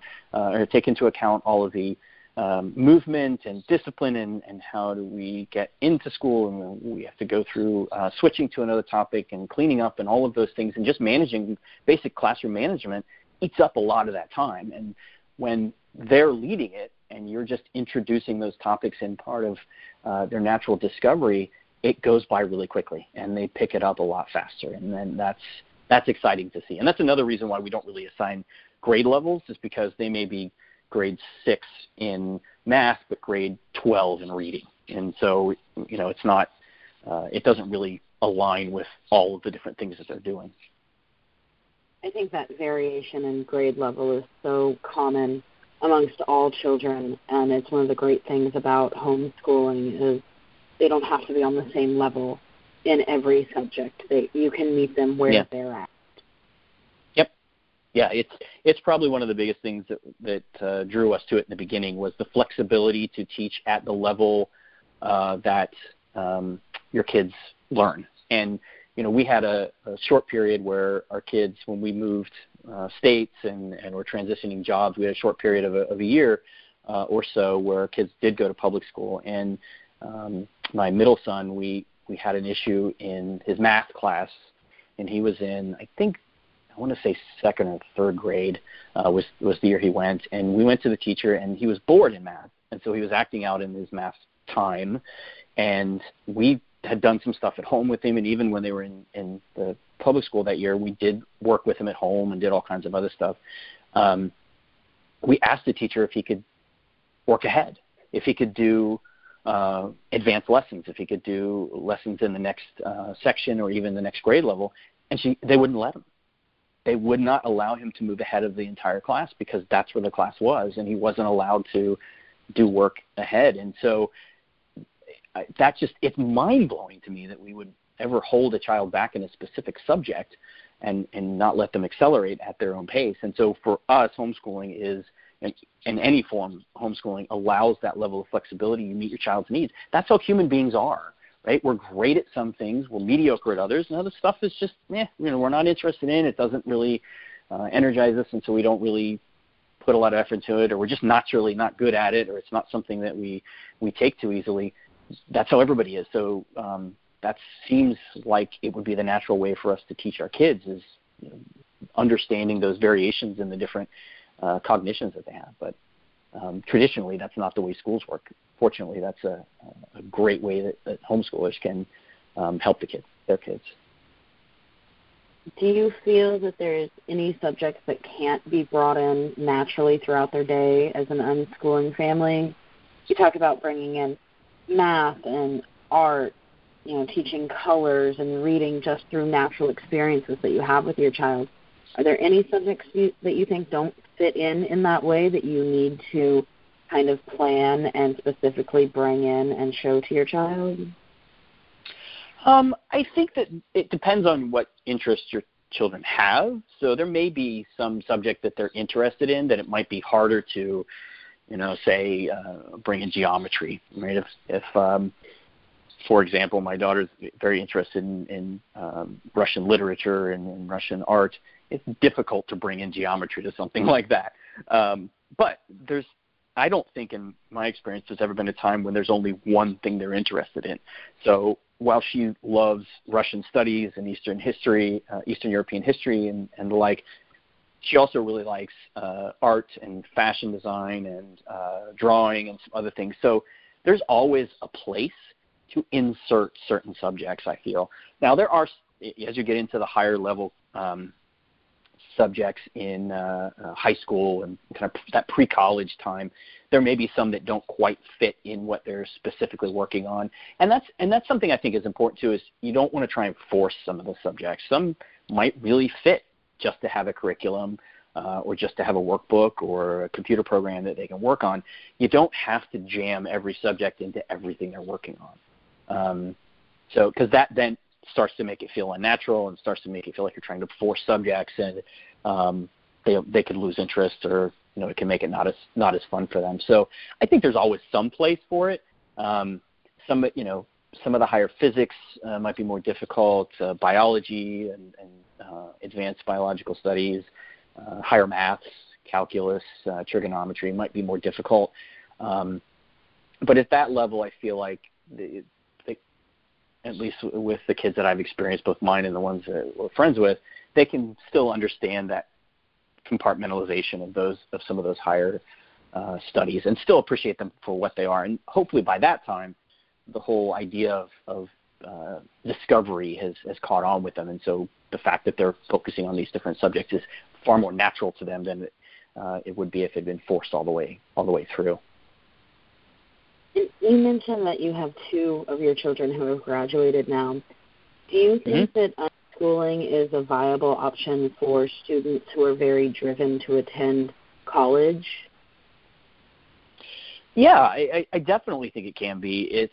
account all of the movement and discipline and how do we get into school, and we have to go through switching to another topic and cleaning up and all of those things, and just managing basic classroom management eats up a lot of that time. And when they're leading it and you're just introducing those topics in part of their natural discovery, it goes by really quickly and they pick it up a lot faster. And then that's exciting to see. And that's another reason why we don't really assign grade levels, is because they may be grade 6 in math, but grade 12 in reading. And so, it's not, it doesn't really align with all of the different things that they're doing. I think that variation in grade level is so common amongst all children, and it's one of the great things about homeschooling is they don't have to be on the same level in every subject. You can meet them where they're at. Yeah, it's probably one of the biggest things that drew us to it in the beginning, was the flexibility to teach at the level that your kids learn. And we had a short period where our kids, when we moved states and were transitioning jobs, we had a short period of a year or so where our kids did go to public school. And my middle son, we had an issue in his math class, and he was in, I want to say second or third grade was the year he went. And we went to the teacher, and he was bored in math. And so he was acting out in his math time. And we had done some stuff at home with him. And even when they were in the public school that year, we did work with him at home and did all kinds of other stuff. We asked the teacher if he could work ahead, if he could do advanced lessons, if he could do lessons in the next section or even the next grade level. And they wouldn't let him. They would not allow him to move ahead of the entire class because that's where the class was, and he wasn't allowed to do work ahead. And so it's mind-blowing to me that we would ever hold a child back in a specific subject and not let them accelerate at their own pace. And so for us, homeschooling is, in any form, homeschooling allows that level of flexibility. You meet your child's needs. That's how human beings are, right? We're great at some things. We're mediocre at others. And other stuff is just, we're not interested in. It doesn't really energize us, and so we don't really put a lot of effort into it, or we're just naturally not good at it, or it's not something that we take too easily. That's how everybody is. So that seems like it would be the natural way for us to teach our kids is understanding those variations in the different cognitions that they have. But traditionally, that's not the way schools work. Fortunately, that's a great way that homeschoolers can help their kids. Do you feel that there's any subjects that can't be brought in naturally throughout their day as an unschooling family? You talk about bringing in math and art, teaching colors and reading just through natural experiences that you have with your child. Are there any subjects that you think don't fit in that way that you need to kind of plan and specifically bring in and show to your child? I think that it depends on what interests your children have. So there may be some subject that they're interested in that it might be harder to, say, bring in geometry, right? If for example, my daughter's very interested in Russian literature and in Russian art, it's difficult to bring in geometry to something like that. But I don't think in my experience there's ever been a time when there's only one thing they're interested in. So while she loves Russian studies and Eastern history, Eastern European history and the like, she also really likes art and fashion design and drawing and some other things. So there's always a place to insert certain subjects, I feel. Now, there are, as you get into the higher level subjects in high school and kind of that pre-college time, there may be some that don't quite fit in what they're specifically working on. And that's something I think is important too, is you don't want to try and force some of the subjects. Some might really fit just to have a curriculum or just to have a workbook or a computer program that they can work on. You don't have to jam every subject into everything they're working on. So because that then starts to make it feel unnatural and starts to make it feel like you're trying to force subjects, and they could lose interest, or it can make it not as fun for them. So I think there's always some place for it. Some of the higher physics might be more difficult, biology and advanced biological studies, higher maths, calculus, trigonometry might be more difficult. But at that level, I feel like at least with the kids that I've experienced, both mine and the ones that we're friends with, they can still understand that compartmentalization of some of those higher studies and still appreciate them for what they are. And hopefully by that time, the whole idea of discovery has caught on with them. And so the fact that they're focusing on these different subjects is far more natural to them than it would be if it had been forced all the way through. You mentioned that you have 2 of your children who have graduated now. Do you think that unschooling is a viable option for students who are very driven to attend college? Yeah, I definitely think it can be. It's,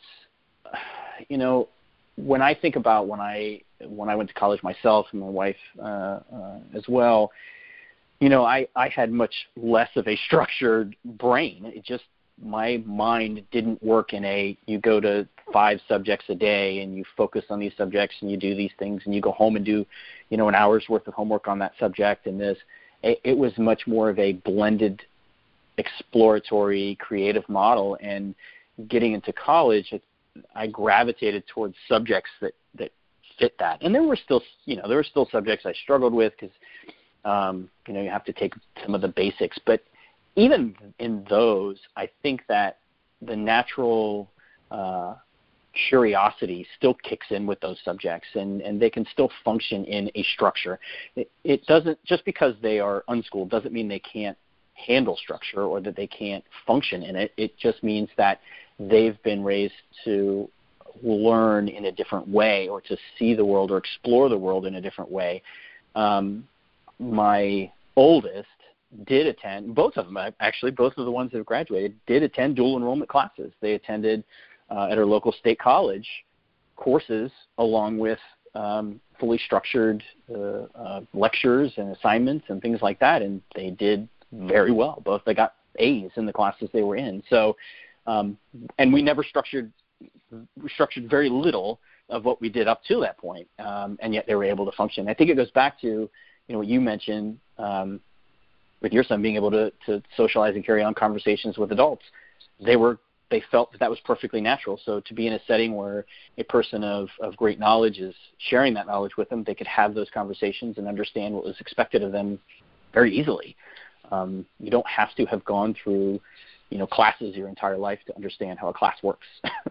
when I think about when I went to college myself and my wife as well, I had much less of a structured brain. It just, my mind didn't work in you go to 5 subjects a day and you focus on these subjects and you do these things and you go home and do, an hour's worth of homework on that subject and this. It was much more of a blended, exploratory, creative model. And getting into college, I gravitated towards subjects that fit that. And there were still subjects I struggled with because, you have to take some of the basics. But even in those, I think that the natural curiosity still kicks in with those subjects, and they can still function in a structure. It doesn't, just because they are unschooled doesn't mean they can't handle structure or that they can't function in it. It just means that they've been raised to learn in a different way, or to see the world or explore the world in a different way. My oldest, did attend, both of them actually, both of the ones that have graduated did attend dual enrollment classes. They attended at our local state college courses along with fully structured lectures and assignments and things like that, and they did very well. Both they got A's in the classes they were in. So, and we never structured very little of what we did up to that point, and yet they were able to function. I think it goes back to what you mentioned with your son being able to socialize and carry on conversations with adults. They felt that was perfectly natural. So to be in a setting where a person of great knowledge is sharing that knowledge with them, they could have those conversations and understand what was expected of them very easily. You don't have to have gone through, classes your entire life to understand how a class works.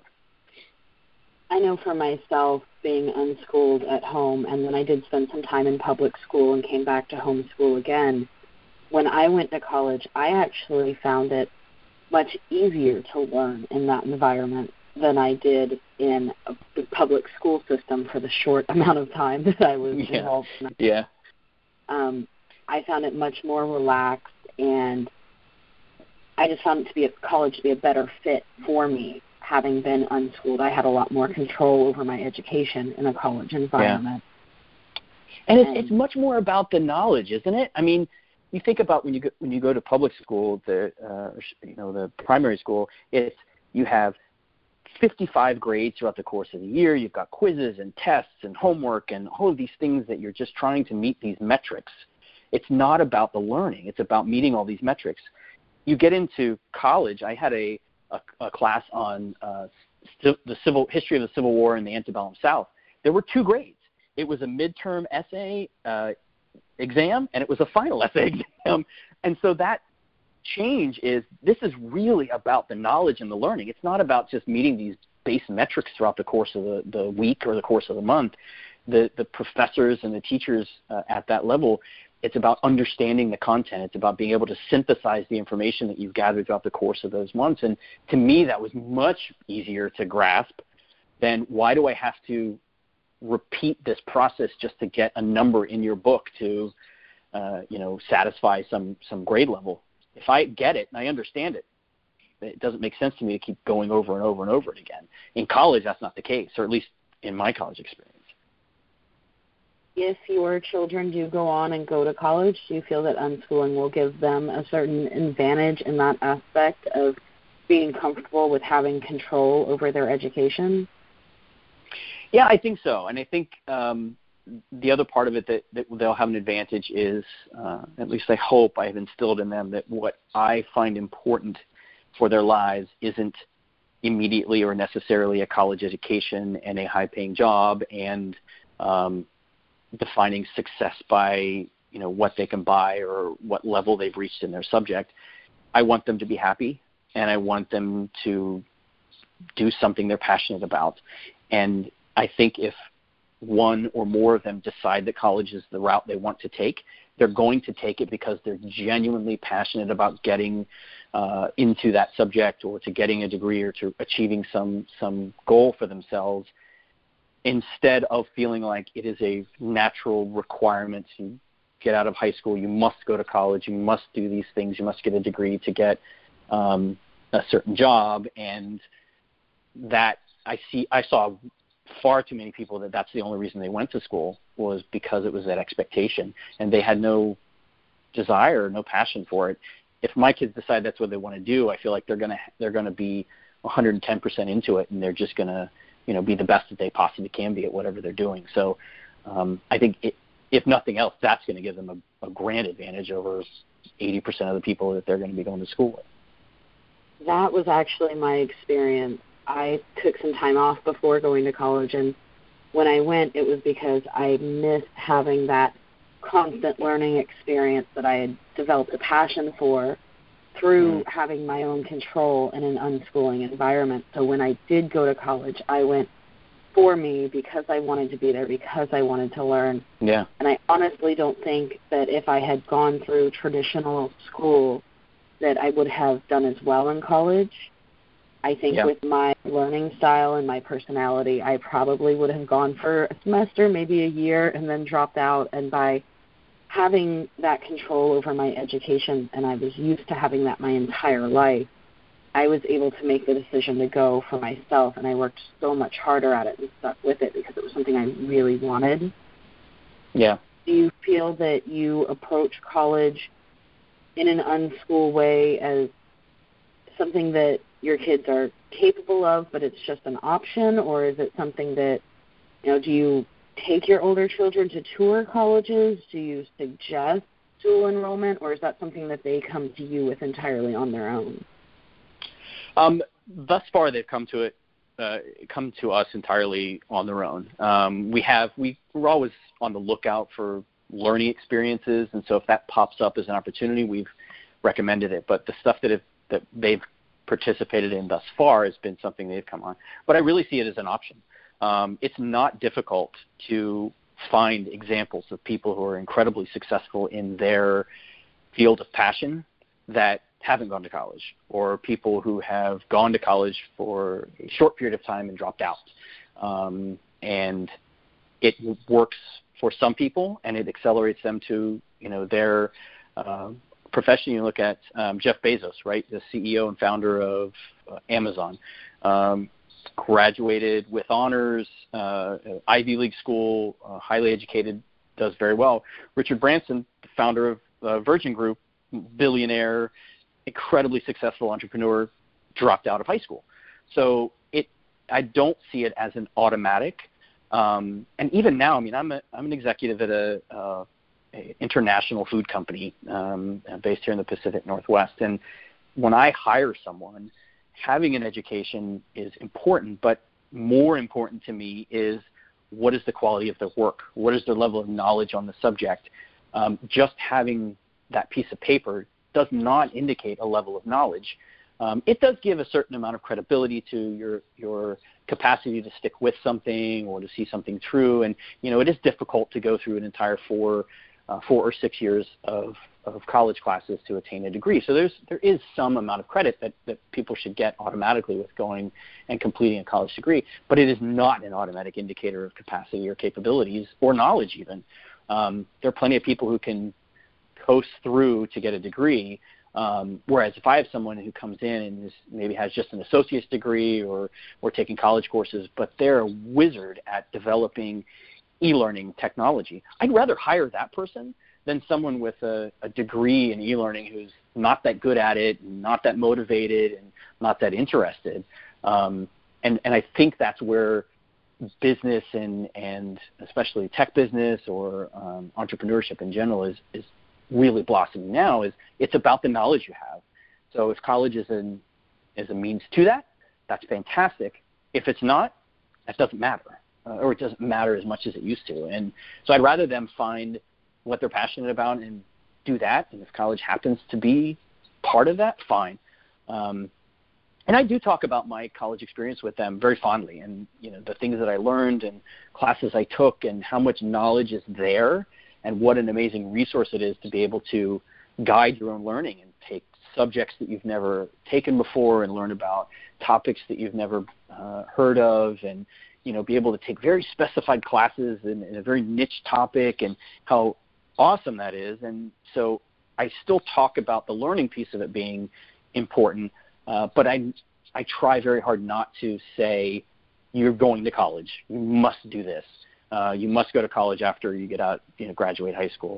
I know for myself, being unschooled at home, and then I did spend some time in public school and came back to homeschool again. When I went to college, I actually found it much easier to learn in that environment than I did in the public school system for the short amount of time that I was involved in that. Yeah. I found it much more relaxed, and I just found college to be a better fit for me. Having been unschooled, I had a lot more control over my education in a college environment. Yeah. And it's much more about the knowledge, isn't it? I mean, you think about when you go to public school, the primary school, you have 55 grades throughout the course of the year. You've got quizzes and tests and homework and all of these things that you're just trying to meet these metrics. It's not about the learning. It's about meeting all these metrics. You get into college. I had a class on the history of the Civil War and the antebellum South. There were 2 grades. It was a midterm essay exam, and it was a final essay exam. And so that change this is really about the knowledge and the learning. It's not about just meeting these base metrics throughout the course of the week or the course of the month. The professors and the teachers at that level, it's about understanding the content. It's about being able to synthesize the information that you've gathered throughout the course of those months. And to me, that was much easier to grasp than why do I have to repeat this process just to get a number in your book to, satisfy some grade level. If I get it and I understand it, it doesn't make sense to me to keep going over and over and over it again. In college, that's not the case, or at least in my college experience. If your children do go on and go to college, do you feel that unschooling will give them a certain advantage in that aspect of being comfortable with having control over their education? Yeah, I think so. And I think the other part of it that they'll have an advantage is, at least I hope I have instilled in them, that what I find important for their lives isn't immediately or necessarily a college education and a high-paying job and defining success by what they can buy or what level they've reached in their subject. I want them to be happy, and I want them to do something they're passionate about. And I think if one or more of them decide that college is the route they want to take, they're going to take it because they're genuinely passionate about getting into that subject or to getting a degree or to achieving some goal for themselves, instead of feeling like it is a natural requirement to get out of high school. You must go to college. You must do these things. You must get a degree to get a certain job. And that I saw far too many people that's the only reason they went to school was because it was that expectation, and they had no desire, no passion for it. If my kids decide that's what they want to do, I feel like they're gonna be 110% into it, and they're just gonna be the best that they possibly can be at whatever they're doing. So I think if nothing else, that's going to give them a grand advantage over 80% of the people that they're going to be going to school with. That was actually my experience. I took some time off before going to college, and when I went, it was because I missed having that constant learning experience that I had developed a passion for through having my own control in an unschooling environment. So when I did go to college, I went for me because I wanted to be there, because I wanted to learn. Yeah. And I honestly don't think that if I had gone through traditional school that I would have done as well in college. I think with my learning style and my personality, I probably would have gone for a semester, maybe a year, and then dropped out. And by having that control over my education, and I was used to having that my entire life, I was able to make the decision to go for myself, and I worked so much harder at it and stuck with it because it was something I really wanted. Yeah. Do you feel that you approach college in an unschool way as something that your kids are capable of, but it's just an option, or is it something that, do you take your older children to tour colleges? Do you suggest dual enrollment, or is that something that they come to you with entirely on their own? Thus far, they've come to us entirely on their own. We're always on the lookout for learning experiences, and so if that pops up as an opportunity, we've recommended it. But the stuff that they've participated in thus far has been something they've come on. But I really see it as an option. It's not difficult to find examples of people who are incredibly successful in their field of passion that haven't gone to college, or people who have gone to college for a short period of time and dropped out. And it works for some people, and it accelerates them to, their profession. You look at Jeff Bezos, right, the CEO and founder of Amazon, graduated with honors, Ivy League school, highly educated, does very well. Richard Branson, the founder of Virgin Group, billionaire, incredibly successful entrepreneur, dropped out of high school. So I don't see it as an automatic. And even now, I'm an executive at a international food company based here in the Pacific Northwest. And when I hire someone, having an education is important, but more important to me is what is the quality of their work? What is their level of knowledge on the subject? Just having that piece of paper does not indicate a level of knowledge. It does give a certain amount of credibility to your capacity to stick with something or to see something through. And, it is difficult to go through an entire 4 or 6 years of college classes to attain a degree. So there is some amount of credit that people should get automatically with going and completing a college degree, but it is not an automatic indicator of capacity or capabilities or knowledge even. There are plenty of people who can coast through to get a degree, whereas if I have someone who comes in and maybe has just an associate's degree or taking college courses, but they're a wizard at developing e-learning technology, I'd rather hire that person than someone with a degree in e-learning who's not that good at it, not that motivated, and not that interested. And I think that's where business and especially tech business or entrepreneurship in general is really blossoming now. Is it's about the knowledge you have. So if college is a means to that, that's fantastic. If it's not, that doesn't matter, or it doesn't matter as much as it used to. And so I'd rather them find what they're passionate about and do that. And if college happens to be part of that, fine. And I do talk about my college experience with them very fondly, and the things that I learned and classes I took and how much knowledge is there, and what an amazing resource it is to be able to guide your own learning and take subjects that you've never taken before and learn about topics that you've never heard of, and be able to take very specified classes in a very niche topic, and how awesome that is. And so I still talk about the learning piece of it being important, but I try very hard not to say, you're going to college, you must do this. You must go to college after you get out, graduate high school.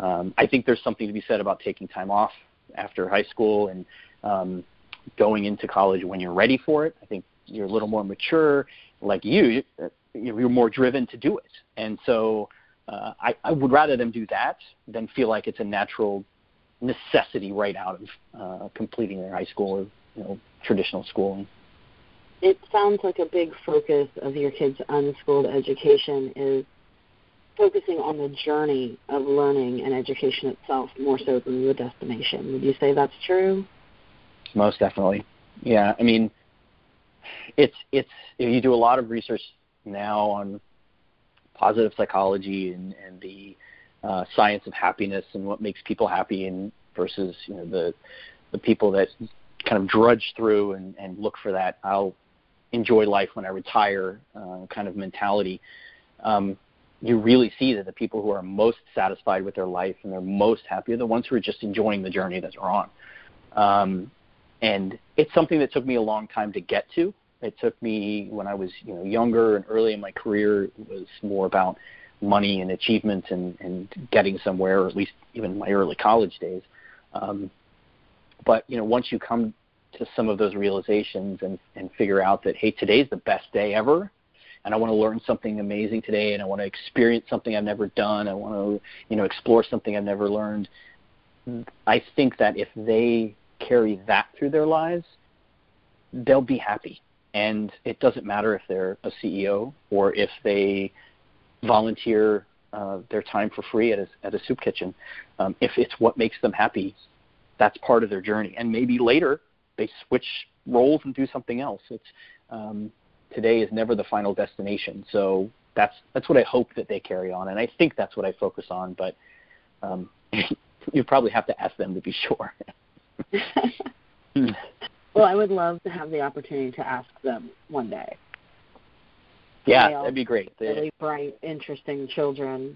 I think there's something to be said about taking time off after high school and going into college when you're ready for it. I think you're a little more mature, like you're more driven to do it. And so I would rather them do that than feel like it's a natural necessity right out of completing their high school or traditional schooling. It sounds like a big focus of your kids' unschooled education is focusing on the journey of learning and education itself more so than the destination. Would you say that's true? Most definitely. Yeah. I mean, it's you do a lot of research now on positive psychology and the science of happiness and what makes people happy, and versus the people that kind of drudge through and look for that I'll enjoy life when I retire kind of mentality. you really see that the people who are most satisfied with their life and they're most happy are the ones who are just enjoying the journey that they're on. And it's something that took me a long time to get to. It took me, when I was younger and early in my career, it was more about money and achievement and getting somewhere, or at least even my early college days. But once you come to some of those realizations and figure out that, hey, today's the best day ever, and I want to learn something amazing today, and I want to experience something I've never done, I want to explore something I've never learned, I think that if they carry that through their lives, they'll be happy. And it doesn't matter if they're a CEO or if they volunteer their time for free at a soup kitchen. If it's what makes them happy, that's part of their journey. And maybe later they switch roles and do something else. It's today is never the final destination. So that's what I hope that they carry on. And I think that's what I focus on. But you probably have to ask them to be sure. Well, I would love to have the opportunity to ask them one day. Yeah, that'd be great. Really bright, interesting children.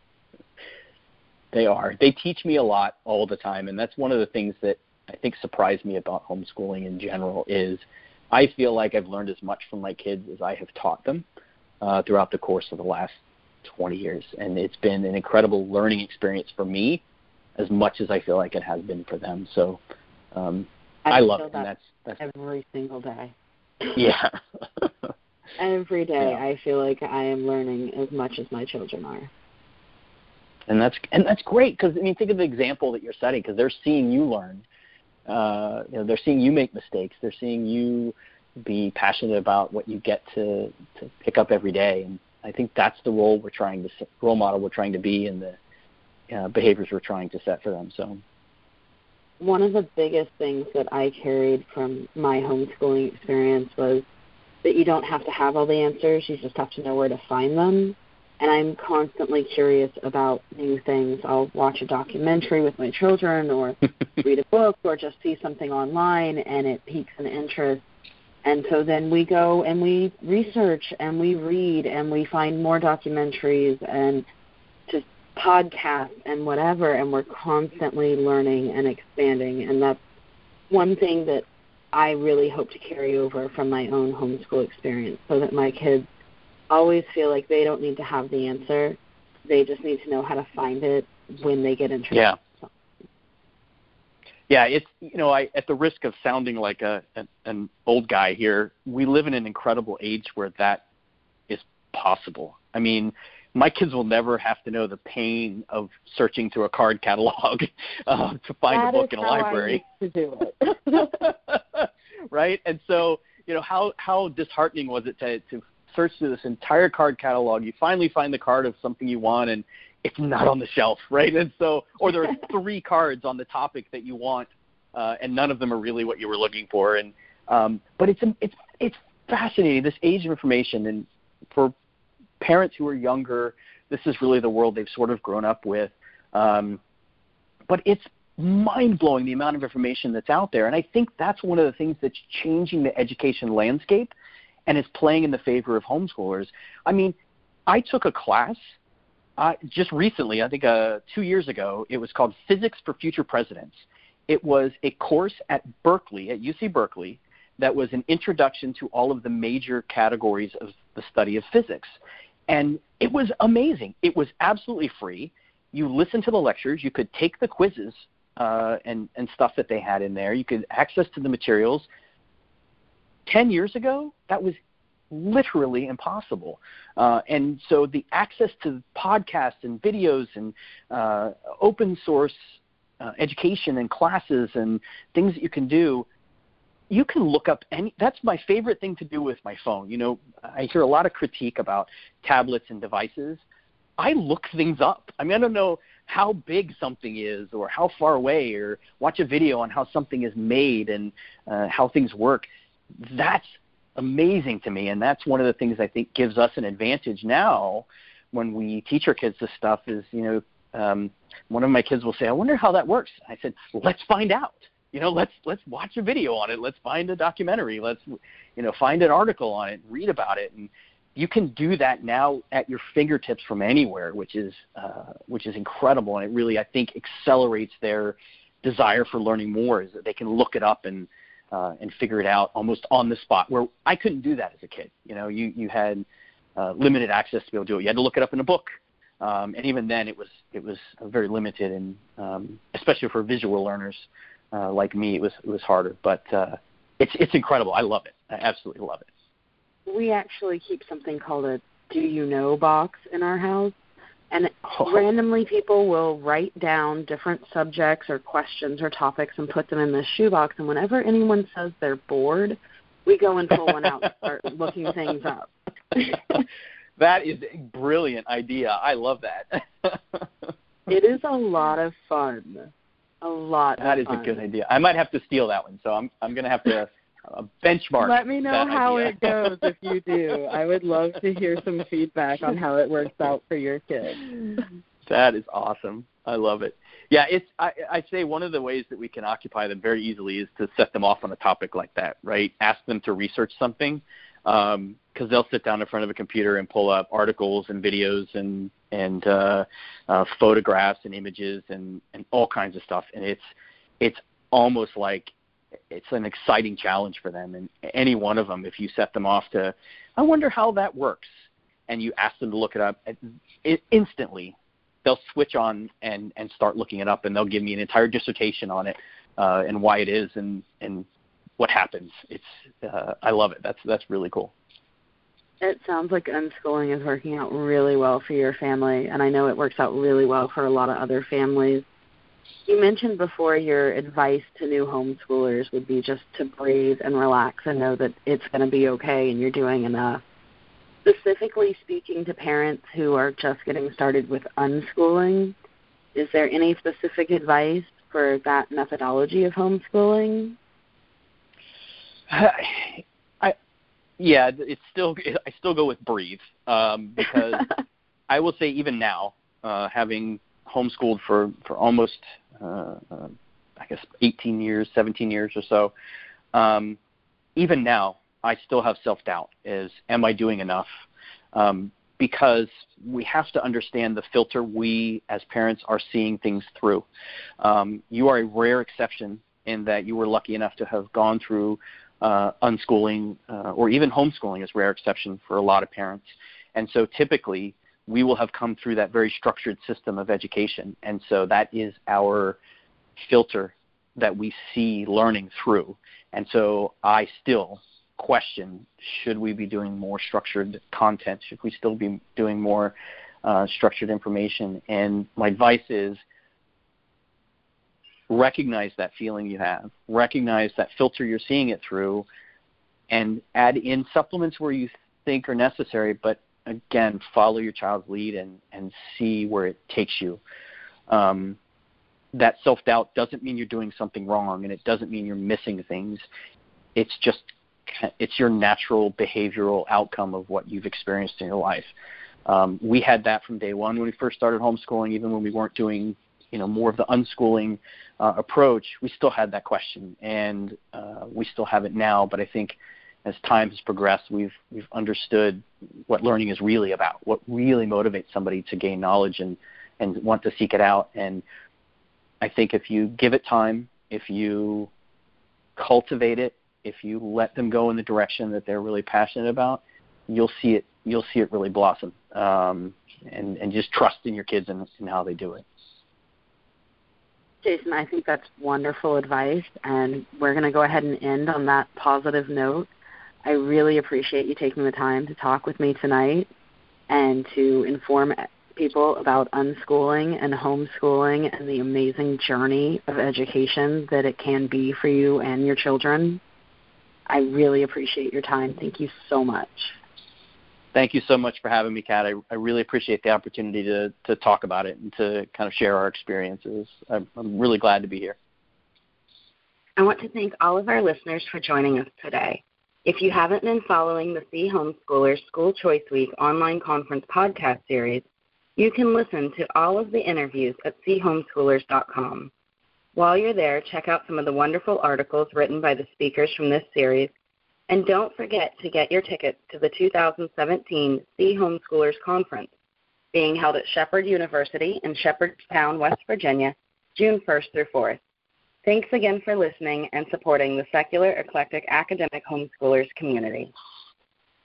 They are. They teach me a lot all the time, and that's one of the things that I think surprised me about homeschooling in general is I feel like I've learned as much from my kids as I have taught them throughout the course of the last 20 years. And it's been an incredible learning experience for me as much as I feel like it has been for them. So I love it. And that's every single day. Yeah. Every day I feel like I am learning as much as my children are. And that's great because, think of the example that you're setting because they're seeing you learn. They're seeing you make mistakes. They're seeing you be passionate about what you get to pick up every day. And I think that's the role model we're trying to be and the behaviors we're trying to set for them. So one of the biggest things that I carried from my homeschooling experience was that you don't have to have all the answers. You just have to know where to find them. And I'm constantly curious about new things. I'll watch a documentary with my children or read a book or just see something online, and it piques an interest. And so then we go and we research and we read and we find more documentaries and just podcasts and whatever, and we're constantly learning and expanding. And that's one thing that I really hope to carry over from my own homeschool experience so that my kids always feel like they don't need to have the answer. They just need to know how to find it when they get interested. Yeah. Yeah, it's at the risk of sounding like an old guy here, we live in an incredible age where that is possible. My kids will never have to know the pain of searching through a card catalog to find a book in a library. I used to do it. Right? And so, how disheartening was it to search through this entire card catalog? You finally find the card of something you want, and it's not on the shelf, right? And so, or there are 3 cards on the topic that you want, and none of them are really what you were looking for. And but it's fascinating, this age of information, and for parents who are younger, this is really the world they've sort of grown up with. But it's mind-blowing the amount of information that's out there, and I think that's one of the things that's changing the education landscape and is playing in the favor of homeschoolers. I took a class just recently, I think 2 years ago. It was called Physics for Future Presidents. It was a course at Berkeley, at UC Berkeley, that was an introduction to all of the major categories of the study of physics. And it was amazing. It was absolutely free. You listened to the lectures. You could take the quizzes and stuff that they had in there. You could access to the materials. 10 years ago, that was literally impossible. And so the access to podcasts and videos and open source education and classes and things that you can do, you can look up that's my favorite thing to do with my phone. I hear a lot of critique about tablets and devices. I look things up. I don't know how big something is or how far away, or watch a video on how something is made and how things work. That's amazing to me, and that's one of the things I think gives us an advantage now when we teach our kids this stuff is, one of my kids will say, I wonder how that works. I said, let's find out. Let's watch a video on it. Let's find a documentary. Let's, find an article on it, read about it. And you can do that now at your fingertips from anywhere, which is incredible, and it really, I think, accelerates their desire for learning more. Is that they can look it up and figure it out almost on the spot. Where I couldn't do that as a kid. You had limited access to be able to do it. You had to look it up in a book, and even then, it was very limited, and especially for visual learners like me, it was harder. But it's incredible. I love it. I absolutely love it. We actually keep something called a Do You Know box in our house, and randomly people will write down different subjects or questions or topics and put them in this shoebox, and whenever anyone says they're bored, we go and pull one out and start looking things up. That is a brilliant idea. I love that. It is a lot of fun. A lot That is fun. a good idea. I might have to steal that one, so I'm going to have to benchmark. Let me know how idea. it goes if you do. I would love to hear some feedback on how it works out for your kids. That is awesome. I love it. Yeah, I'd say one of the ways that we can occupy them very easily is to set them off on a topic like that, right? Ask them to research something, because they'll sit down in front of a computer and pull up articles and videos and photographs and images and all kinds of stuff. And it's almost like it's an exciting challenge for them. And any one of them, if you set them off to, I wonder how that works, and you ask them to look it up, instantly they'll switch on and start looking it up, and they'll give me an entire dissertation on it and why it is and what happens. I love it. That's really cool. It sounds like unschooling is working out really well for your family, and I know it works out really well for a lot of other families. You mentioned before your advice to new homeschoolers would be just to breathe and relax and know that it's going to be okay and you're doing enough. Specifically speaking to parents who are just getting started with unschooling, is there any specific advice for that methodology of homeschooling? Yeah, I still go with breathe, because I will say even now, having homeschooled for almost, I guess, 18 years, 17 years or so, even now I still have self-doubt as, am I doing enough? Because we have to understand the filter we as parents are seeing things through. You are a rare exception in that you were lucky enough to have gone through unschooling or even homeschooling is a rare exception for a lot of parents. And so typically we will have come through that very structured system of education. And so that is our filter that we see learning through. And so I still question, should we be doing more structured content? Should we still be doing more structured information? And my advice is, recognize that feeling you have, recognize that filter you're seeing it through, and add in supplements where you think are necessary, but again, follow your child's lead and see where it takes you. That self-doubt doesn't mean you're doing something wrong, and it doesn't mean you're missing things. It's your natural behavioral outcome of what you've experienced in your life. We had that from day one when we first started homeschooling, even when we weren't doing more of the unschooling approach. We still had that question, and we still have it now. But I think as time has progressed, we've understood what learning is really about, what really motivates somebody to gain knowledge and want to seek it out. And I think if you give it time, if you cultivate it, if you let them go in the direction that they're really passionate about, you'll see it really blossom. And just trust in your kids and how they do it. Jason, I think that's wonderful advice, and we're going to go ahead and end on that positive note. I really appreciate you taking the time to talk with me tonight and to inform people about unschooling and homeschooling and the amazing journey of education that it can be for you and your children. I really appreciate your time. Thank you so much. Thank you so much for having me, Kat. I really appreciate the opportunity to talk about it and to kind of share our experiences. I'm really glad to be here. I want to thank all of our listeners for joining us today. If you haven't been following the See Homeschoolers School Choice Week online conference podcast series, you can listen to all of the interviews at seehomeschoolers.com. While you're there, check out some of the wonderful articles written by the speakers from this series, And don't forget to get your tickets to the 2017 SEA Homeschoolers Conference, being held at Shepherd University in Shepherdstown, West Virginia, June 1st through 4th. Thanks again for listening and supporting the Secular Eclectic Academic Homeschoolers community.